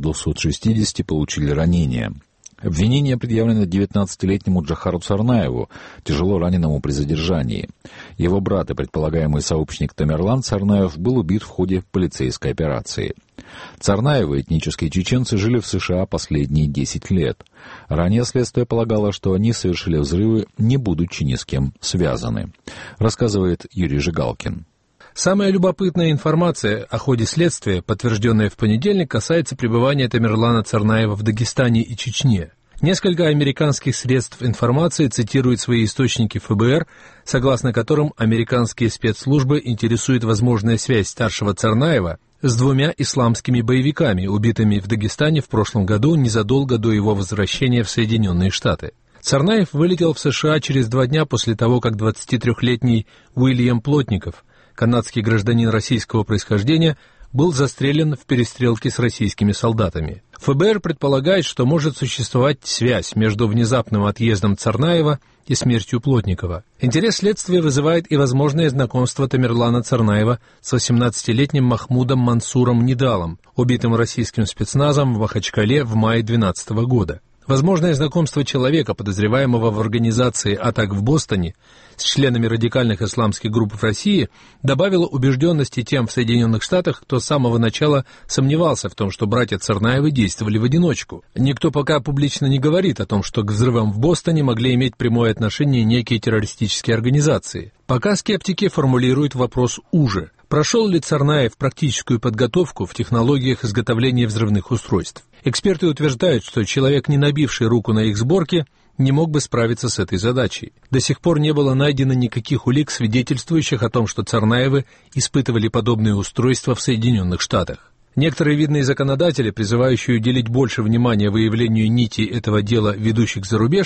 260 получили ранения. Обвинение предъявлено 19-летнему Джохару Царнаеву, тяжело раненому при задержании. Его брат и предполагаемый сообщник Тамерлан Царнаев был убит в ходе полицейской операции. Царнаевы, этнические чеченцы, жили в США последние 10 лет. Ранее следствие полагало, что они совершили взрывы, не будучи ни с кем связаны. Рассказывает Юрий Жигалкин. Самая любопытная информация о ходе следствия, подтвержденная в понедельник, касается пребывания Тамерлана Царнаева в Дагестане и Чечне. Несколько американских средств информации цитируют свои источники ФБР, согласно которым американские спецслужбы интересуют возможная связь старшего Царнаева с 2 исламскими боевиками, убитыми в Дагестане в прошлом году, незадолго до его возвращения в Соединенные Штаты. Царнаев вылетел в США через 2 дня после того, как 23-летний Уильям Плотников, канадский гражданин российского происхождения, был застрелен в перестрелке с российскими солдатами. ФБР предполагает, что может существовать связь между внезапным отъездом Царнаева и смертью Плотникова. Интерес следствия вызывает и возможное знакомство Тамерлана Царнаева с 18-летним Махмудом Мансуром Нидалом, убитым российским спецназом в Махачкале в мае 2012 года. Возможное знакомство человека, подозреваемого в организации атак в Бостоне, с членами радикальных исламских групп в России, добавило убежденности тем в Соединенных Штатах, кто с самого начала сомневался в том, что братья Царнаевы действовали в одиночку. Никто пока публично не говорит о том, что к взрывам в Бостоне могли иметь прямое отношение некие террористические организации. Пока скептики формулируют вопрос уже. Прошел ли Царнаев практическую подготовку в технологиях изготовления взрывных устройств? Эксперты утверждают, что человек, не набивший руку на их сборке, не мог бы справиться с этой задачей. До сих пор не было найдено никаких улик, свидетельствующих о том, что Царнаевы испытывали подобные устройства в Соединенных Штатах. Некоторые видные законодатели, призывающие уделить больше внимания выявлению нитей этого дела, ведущих за рубеж,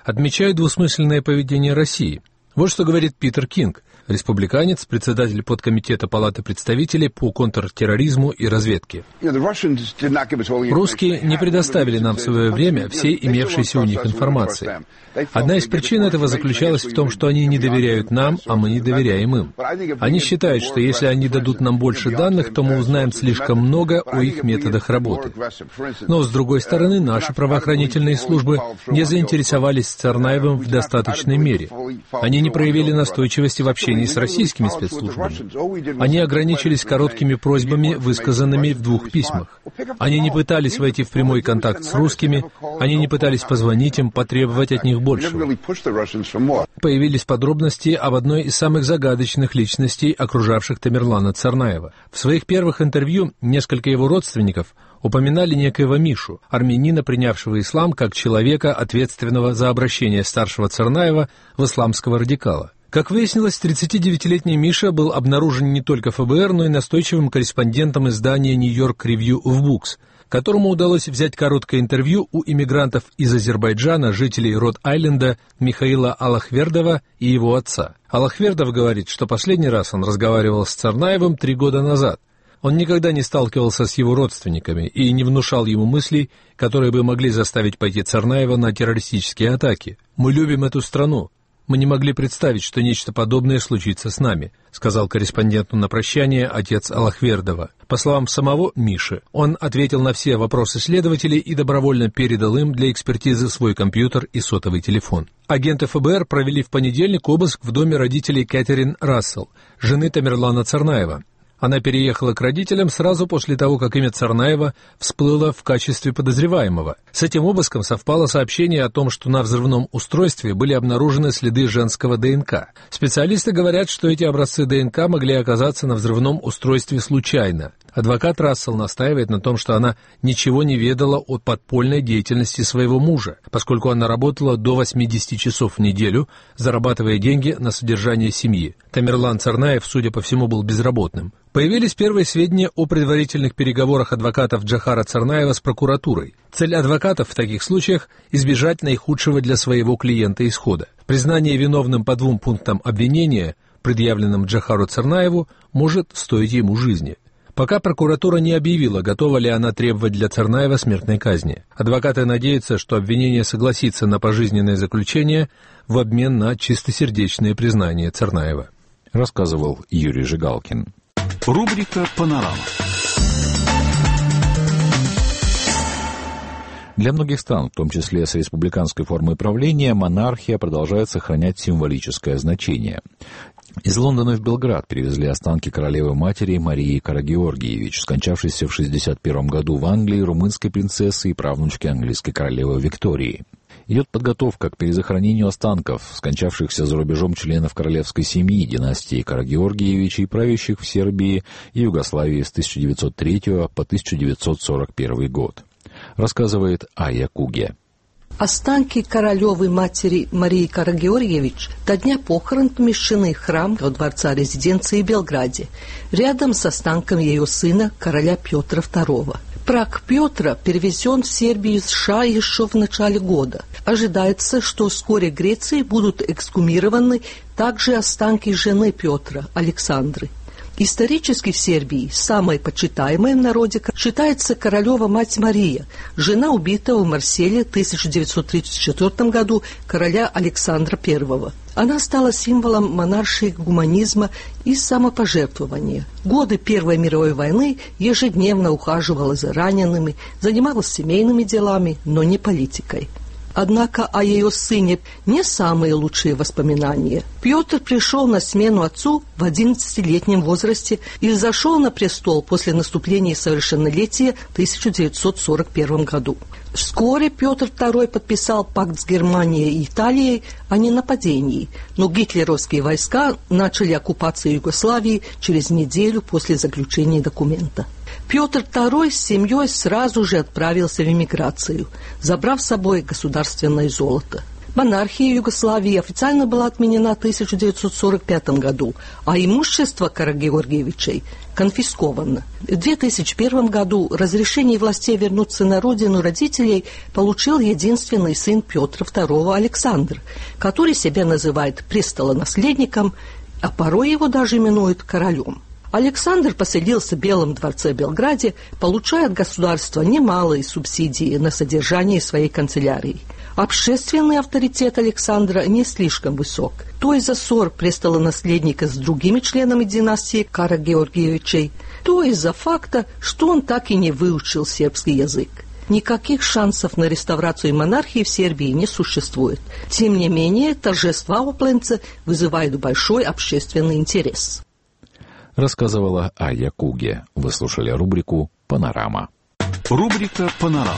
отмечают двусмысленное поведение России. Вот что говорит Питер Кинг, республиканец, председатель подкомитета Палаты представителей по контртерроризму и разведке. Русские не предоставили нам в свое время всей имевшейся у них информации. Одна из причин этого заключалась в том, что они не доверяют нам, а мы не доверяем им. Они считают, что если они дадут нам больше данных, то мы узнаем слишком много о их методах работы. Но, с другой стороны, наши правоохранительные службы не заинтересовались Царнаевым в достаточной мере. Они не проявили настойчивости в общении с российскими спецслужбами. Они ограничились короткими просьбами, высказанными в 2 письмах. Они не пытались войти в прямой контакт с русскими, они не пытались позвонить им, потребовать от них большего. Появились подробности об одной из самых загадочных личностей, окружавших Тамерлана Царнаева. В своих первых интервью несколько его родственников упоминали некоего Мишу, армянина, принявшего ислам как человека, ответственного за обращение старшего Царнаева в исламского радикала. Как выяснилось, 39-летний Миша был обнаружен не только ФБР, но и настойчивым корреспондентом издания New York Review of Books, которому удалось взять короткое интервью у иммигрантов из Азербайджана, жителей Род-Айленда Михаила Аллахвердова и его отца. Аллахвердов говорит, что последний раз он разговаривал с Царнаевым 3 года назад. Он никогда не сталкивался с его родственниками и не внушал ему мыслей, которые бы могли заставить пойти Царнаева на террористические атаки. «Мы любим эту страну. Мы не могли представить, что нечто подобное случится с нами», сказал корреспонденту на прощание отец Аллахвердова. По словам самого Миши, он ответил на все вопросы следователей и добровольно передал им для экспертизы свой компьютер и сотовый телефон. Агенты ФБР провели в понедельник обыск в доме родителей Кэтрин Рассел, жены Тамерлана Царнаева. Она переехала к родителям сразу после того, как имя Царнаева всплыло в качестве подозреваемого. С этим обыском совпало сообщение о том, что на взрывном устройстве были обнаружены следы женского ДНК. Специалисты говорят, что эти образцы ДНК могли оказаться на взрывном устройстве случайно. Адвокат Рассел настаивает на том, что она ничего не ведала о подпольной деятельности своего мужа, поскольку она работала до 80 часов в неделю, зарабатывая деньги на содержание семьи. Тамерлан Царнаев, судя по всему, был безработным. Появились первые сведения о предварительных переговорах адвокатов Джохара Царнаева с прокуратурой. Цель адвокатов в таких случаях – избежать наихудшего для своего клиента исхода. Признание виновным по 2 пунктам обвинения, предъявленным Джохару Царнаеву, может стоить ему жизни. Пока прокуратура не объявила, готова ли она требовать для Царнаева смертной казни. Адвокаты надеются, что обвинение согласится на пожизненное заключение в обмен на чистосердечное признание Царнаева. Рассказывал Юрий Жигалкин. Рубрика «Панорама». Для многих стран, в том числе с республиканской формой правления, монархия продолжает сохранять символическое значение. Из Лондона в Белград перевезли останки королевы-матери Марии Карагеоргиевич, скончавшейся в 1961 году в Англии, румынской принцессы и правнучки английской королевы Виктории. Идет подготовка к перезахоронению останков, скончавшихся за рубежом членов королевской семьи династии Карагеоргиевичей, правящих в Сербии и Югославии с 1903 по 1941 год. Рассказывает Айя Куге. Останки королевы-матери Марии Карагеоргиевич до дня похорон помещены в храм дворца резиденции в Белграде, рядом с останками ее сына, короля Петра II. Прах Петра перевезен в Сербию из США еще в начале года. Ожидается, что вскоре в Греции будут эксгумированы также останки жены Петра, Александры. Исторически в Сербии самой почитаемой в народе считается королева-мать Мария, жена убитого в Марселе в 1934 году короля Александра I. Она стала символом монаршей гуманизма и самопожертвования. В годы Первой мировой войны ежедневно ухаживала за ранеными, занималась семейными делами, но не политикой. Однако о ее сыне не самые лучшие воспоминания. Петр пришел на смену отцу в 11-летнем возрасте и взошел на престол после наступления совершеннолетия в 1941 году. Вскоре Петр II подписал пакт с Германией и Италией о ненападении, но гитлеровские войска начали оккупацию Югославии через неделю после заключения документа. Петр II с семьей сразу же отправился в эмиграцию, забрав с собой государственное золото. Монархия Югославии официально была отменена в 1945 году, а имущество Карагеоргиевичей конфисковано. В 2001 году разрешение властей вернуться на родину родителей получил единственный сын Петра II Александр, который себя называет престолонаследником, а порой его даже именуют королем. Александр поселился в Белом дворце в Белграде, получая от государства немалые субсидии на содержание своей канцелярии. Общественный авторитет Александра не слишком высок. То из-за ссор престолонаследника с другими членами династии Карагеоргиевичей, то из-за факта, что он так и не выучил сербский язык. Никаких шансов на реставрацию монархии в Сербии не существует. Тем не менее, торжества Опленца вызывают большой общественный интерес. Рассказывала Ая Куге. Вы слушали рубрику «Панорама». Рубрика «Панорама».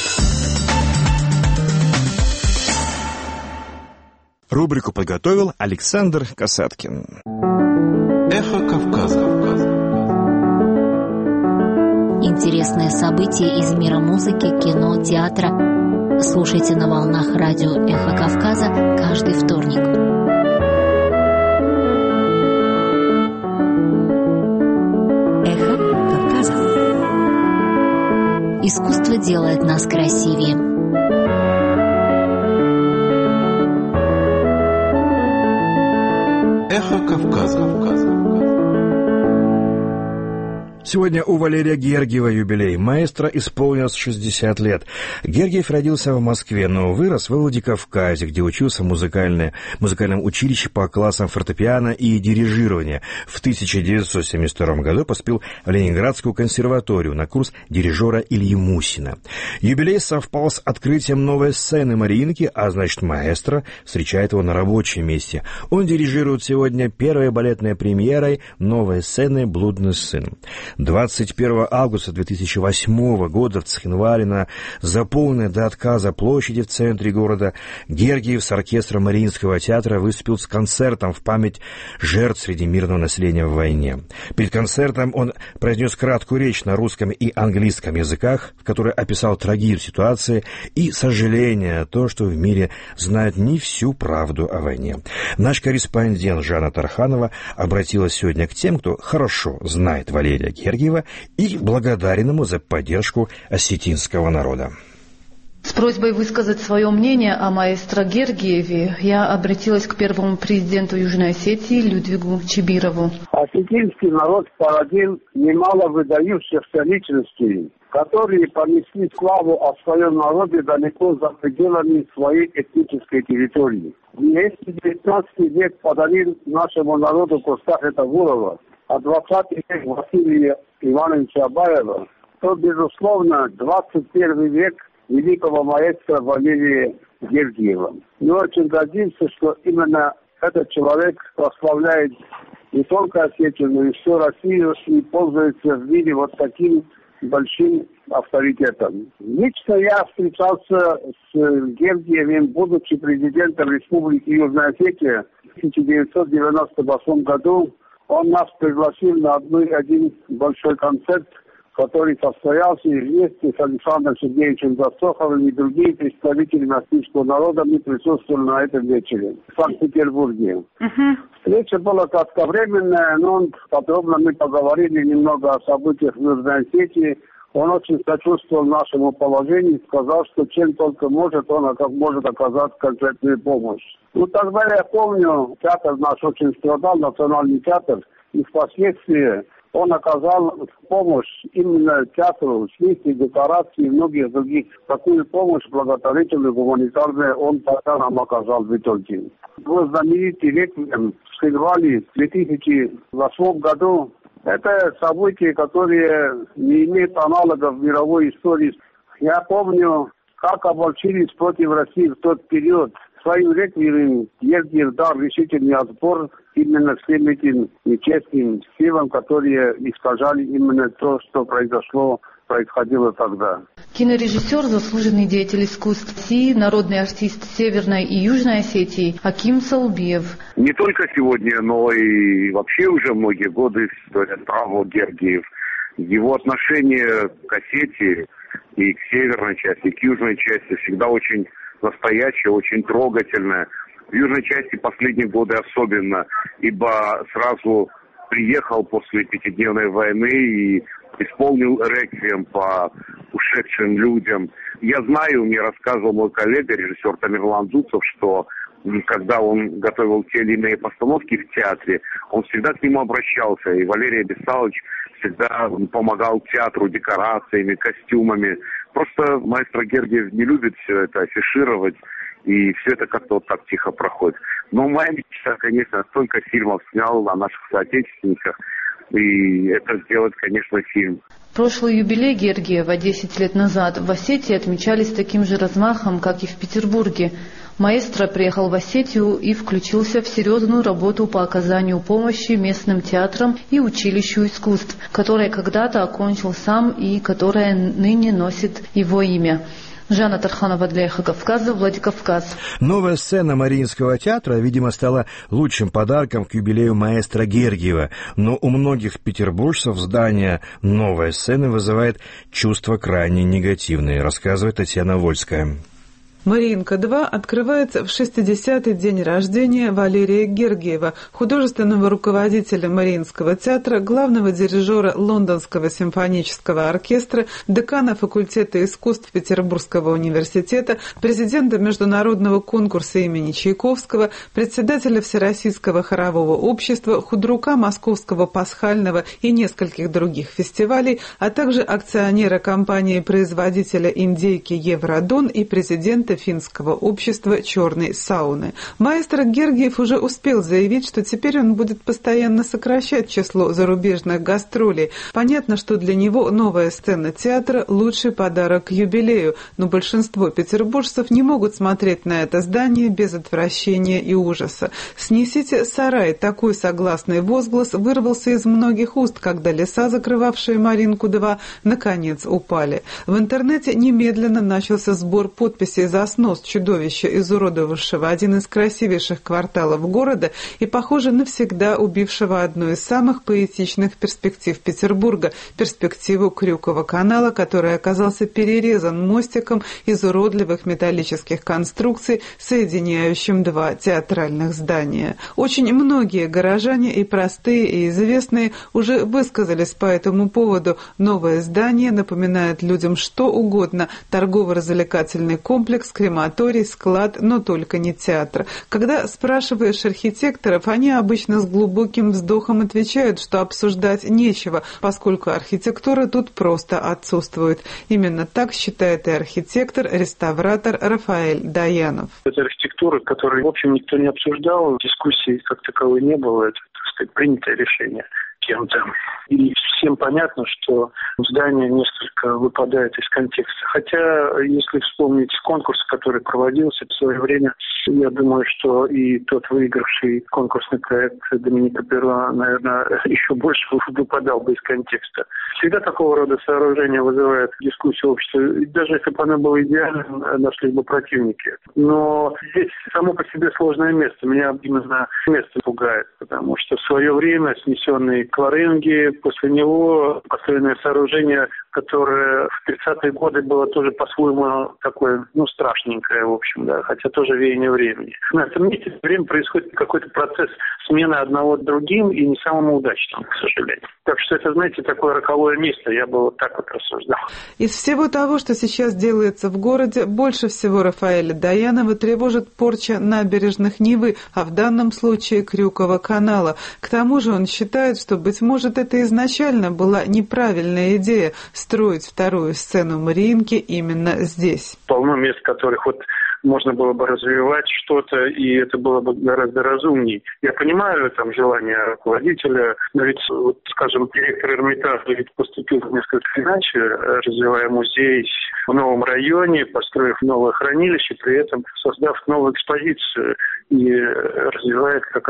Рубрику подготовил Александр Касаткин. Эхо Кавказа. Интересные события из мира музыки, кино, театра. Слушайте на волнах радио «Эхо Кавказа» каждый вторник. Эхо Кавказа. Искусство делает нас красивее. Эхо Кавказа. Сегодня у Валерия Гергиева юбилей. Маэстро исполнилось 60 лет. Гергиев родился в Москве, но вырос в Владикавказе, где учился в музыкальном училище по классам фортепиано и дирижирования. В 1972 году поступил в Ленинградскую консерваторию на курс дирижера Ильи Мусина. Юбилей совпал с открытием новой сцены Мариинки, а значит, маэстро встречает его на рабочем месте. Он дирижирует сегодня первой балетной премьерой новой сцены «Блудный сын». 21 августа 2008 года в Цхинвале на заполненной до отказа площади в центре города Гергиев с оркестром Мариинского театра выступил с концертом в память жертв среди мирного населения в войне. Перед концертом он произнес краткую речь на русском и английском языках, в которой описал трагедию ситуации и сожаление то, что в мире знают не всю правду о войне. Наш корреспондент Жанна Тарханова обратилась сегодня к тем, кто хорошо знает Валерия Гергиева и благодарен ему за поддержку осетинского народа. С просьбой высказать свое мнение о маэстро Гергиеве я обратилась к первому президенту Южной Осетии Людвигу Чибирову. Осетинский народ породил немало выдающихся личностей, которые понесли славу о своем народе далеко за пределами своей этнической территории. Если 19 век подарил нашему народу Костафа Тавурова, а 20 век Василия Ивановича Абаева, то, безусловно, 21 век великого маэстро Валерия Гергиева. Мы очень гордимся, что именно этот человек прославляет не только Осетию, но и всю Россию и пользуется в мире вот таким большим авторитетом. Лично я встречался с Гергиевым, будучи президентом Республики Южная Осетия в 1998 году. Он нас пригласил на один большой концерт, который состоялся, и вместе с Александром Сергеевичем Засоховым и другими представителями осетинского народа мы присутствовали на этом вечере в Санкт-Петербурге. Встреча была кратковременная, но подробно мы поговорили немного о событиях в Южной Осетии. Он очень сочувствовал нашему положению и сказал, что чем только может, он может оказать конкретную помощь. Тогда я помню, театр наш очень страдал, Национальный театр, и впоследствии он оказал помощь именно театру, в смысле декораций и многих других. Такую помощь благотворительную, гуманитарную он тогда нам оказал в итоге. Был знаменитый реквием в Цхинвале в 2008 году. Это событие, которое не имеет аналогов в мировой истории. Я помню, как обольщились против России в тот период. Своим реквиемом Гергиев дал решительный отпор именно всем этим нечестным силам, которые искажали именно то, что происходило тогда. Кинорежиссер, заслуженный деятель искусств России, народный артист Северной и Южной Осетии Аким Салбиев. Не только сегодня, но и вообще уже многие годы говорят про Гергиев. Его отношение к Осетии и к северной части, и к южной части всегда очень настоящая, очень трогательная. В южной части последние годы особенно, ибо сразу приехал после пятидневной войны и исполнил реквием по ушедшим людям. Я знаю, мне рассказывал мой коллега, режиссер Тамерлан Зуцев, что когда он готовил те или иные постановки в театре, он всегда к нему обращался. И Валерий Бесалович всегда помогал театру декорациями, костюмами. Просто маэстро Гергиев не любит все это афишировать, и все это как-то вот так тихо проходит. Но моя мечта, конечно, столько фильмов снял о наших соотечественниках, и это сделать, конечно, фильм. Прошлый юбилей Гергиева 10 лет назад в Осетии отмечались таким же размахом, как и в Петербурге. Маэстро приехал в Осетию и включился в серьезную работу по оказанию помощи местным театрам и училищу искусств, которое когда-то окончил сам и которое ныне носит его имя. Жанна Тарханова для «Эхо Кавказа», Владикавказ. Новая сцена Мариинского театра, видимо, стала лучшим подарком к юбилею маэстро Гергиева, но у многих петербуржцев здание новой сцены вызывает чувства крайне негативные, рассказывает Татьяна Вольская. «Мариинка-2» открывается в 60-й день рождения Валерия Гергиева, художественного руководителя Мариинского театра, главного дирижера Лондонского симфонического оркестра, декана факультета искусств Петербургского университета, президента международного конкурса имени Чайковского, председателя Всероссийского хорового общества, худрука Московского пасхального и нескольких других фестивалей, а также акционера компании-производителя индейки «Евродон» и президента финского общества «Черной сауны». Маэстро Гергиев уже успел заявить, что теперь он будет постоянно сокращать число зарубежных гастролей. Понятно, что для него новая сцена театра – лучший подарок к юбилею, но большинство петербуржцев не могут смотреть на это здание без отвращения и ужаса. «Снесите сарай» – такой согласный возглас вырвался из многих уст, когда леса, закрывавшие Маринку-2, наконец упали. В интернете немедленно начался сбор подписей за снос чудовища, изуродовавшего один из красивейших кварталов города и, похоже, навсегда убившего одну из самых поэтичных перспектив Петербурга – перспективу Крюкова канала, который оказался перерезан мостиком из уродливых металлических конструкций, соединяющим два театральных здания. Очень многие горожане, и простые, и известные, уже высказались по этому поводу. Новое здание напоминает людям что угодно – торгово-развлекательный комплекс, крематорий, склад, но только не театр. Когда спрашиваешь архитекторов, они обычно с глубоким вздохом отвечают, что обсуждать нечего, поскольку архитектура тут просто отсутствует. Именно так считает и архитектор-реставратор Рафаэль Даянов. Это архитектура, которую, в общем, никто не обсуждал, дискуссии как таковой не было, это, так сказать, принятое решение кем-то. И всем понятно, что здание несколько выпадает из контекста. Хотя, если вспомнить конкурс, который проводился в свое время, я думаю, что и тот выигравший конкурсный проект Доминика Перро, наверное, еще больше выпадал бы из контекста. Всегда такого рода сооружения вызывают дискуссию общества. Даже если бы оно было идеальным, нашлись бы противники. Но здесь само по себе сложное место. Меня именно место пугает, потому что в свое время снесенный Кларенги, после него построенное сооружение, которое в 30-е годы было тоже по-своему такое, страшненькое, в общем, да, хотя тоже веяние времени. На этом месте все время происходит какой-то процесс смены одного другим и не самым удачным, к сожалению. Так что это, знаете, такое роковое место, я бы вот так вот рассуждал. Из всего того, что сейчас делается в городе, больше всего Рафаэля Даянова тревожит порча набережных Невы, а в данном случае Крюкова канала. К тому же он считает, что, быть может, это изначально была неправильная идея строить вторую сцену Мариинки именно здесь. Полно мест, которых можно было бы развивать что-то, и это было бы гораздо разумней. Я понимаю там желание руководителя, но ведь, скажем, директор Эрмитажа ведь поступил несколько иначе, развивая музей в новом районе, построив новое хранилище, при этом создав новую экспозицию и развивает как раз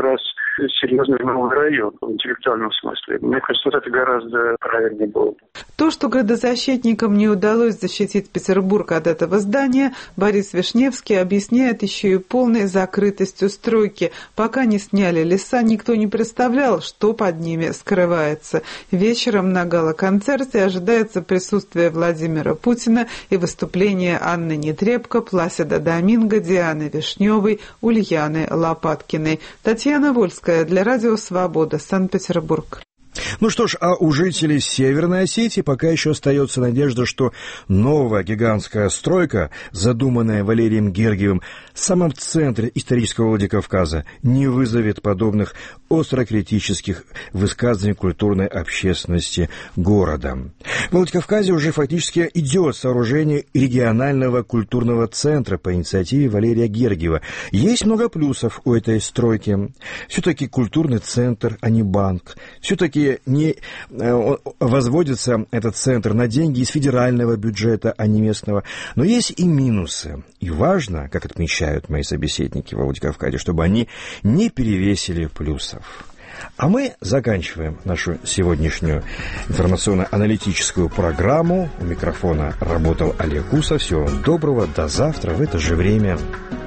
серьезный новый район в интеллектуальном смысле. Мне кажется, вот это гораздо правильнее было. То, что градозащитникам не удалось защитить Петербург от этого здания, Борис Вишневский объясняет еще и полной закрытостью стройки. Пока не сняли леса, никто не представлял, что под ними скрывается. Вечером на гала-концерте ожидается присутствие Владимира Путина и выступление Анны Нетребко, Пласида Доминго, Дианы Вишневой, Ульяны Лопаткиной. Татьяна Вольская для Радио Свобода, Санкт-Петербург. Ну что ж, а у жителей Северной Осетии пока еще остается надежда, что новая гигантская стройка, задуманная Валерием Гергиевым в самом центре исторического Владикавказа, не вызовет подобных острокритических высказываний культурной общественности города. В Владикавказе уже фактически идет сооружение регионального культурного центра по инициативе Валерия Гергиева. Есть много плюсов у этой стройки. Все-таки культурный центр, а не банк. Все-таки не возводится этот центр на деньги из федерального бюджета, а не местного. Но есть и минусы. И важно, как отмечают мои собеседники во Владикавказе, чтобы они не перевесили плюсов. А мы заканчиваем нашу сегодняшнюю информационно-аналитическую программу. У микрофона работал Олег Усов. Всего вам доброго. До завтра в это же время.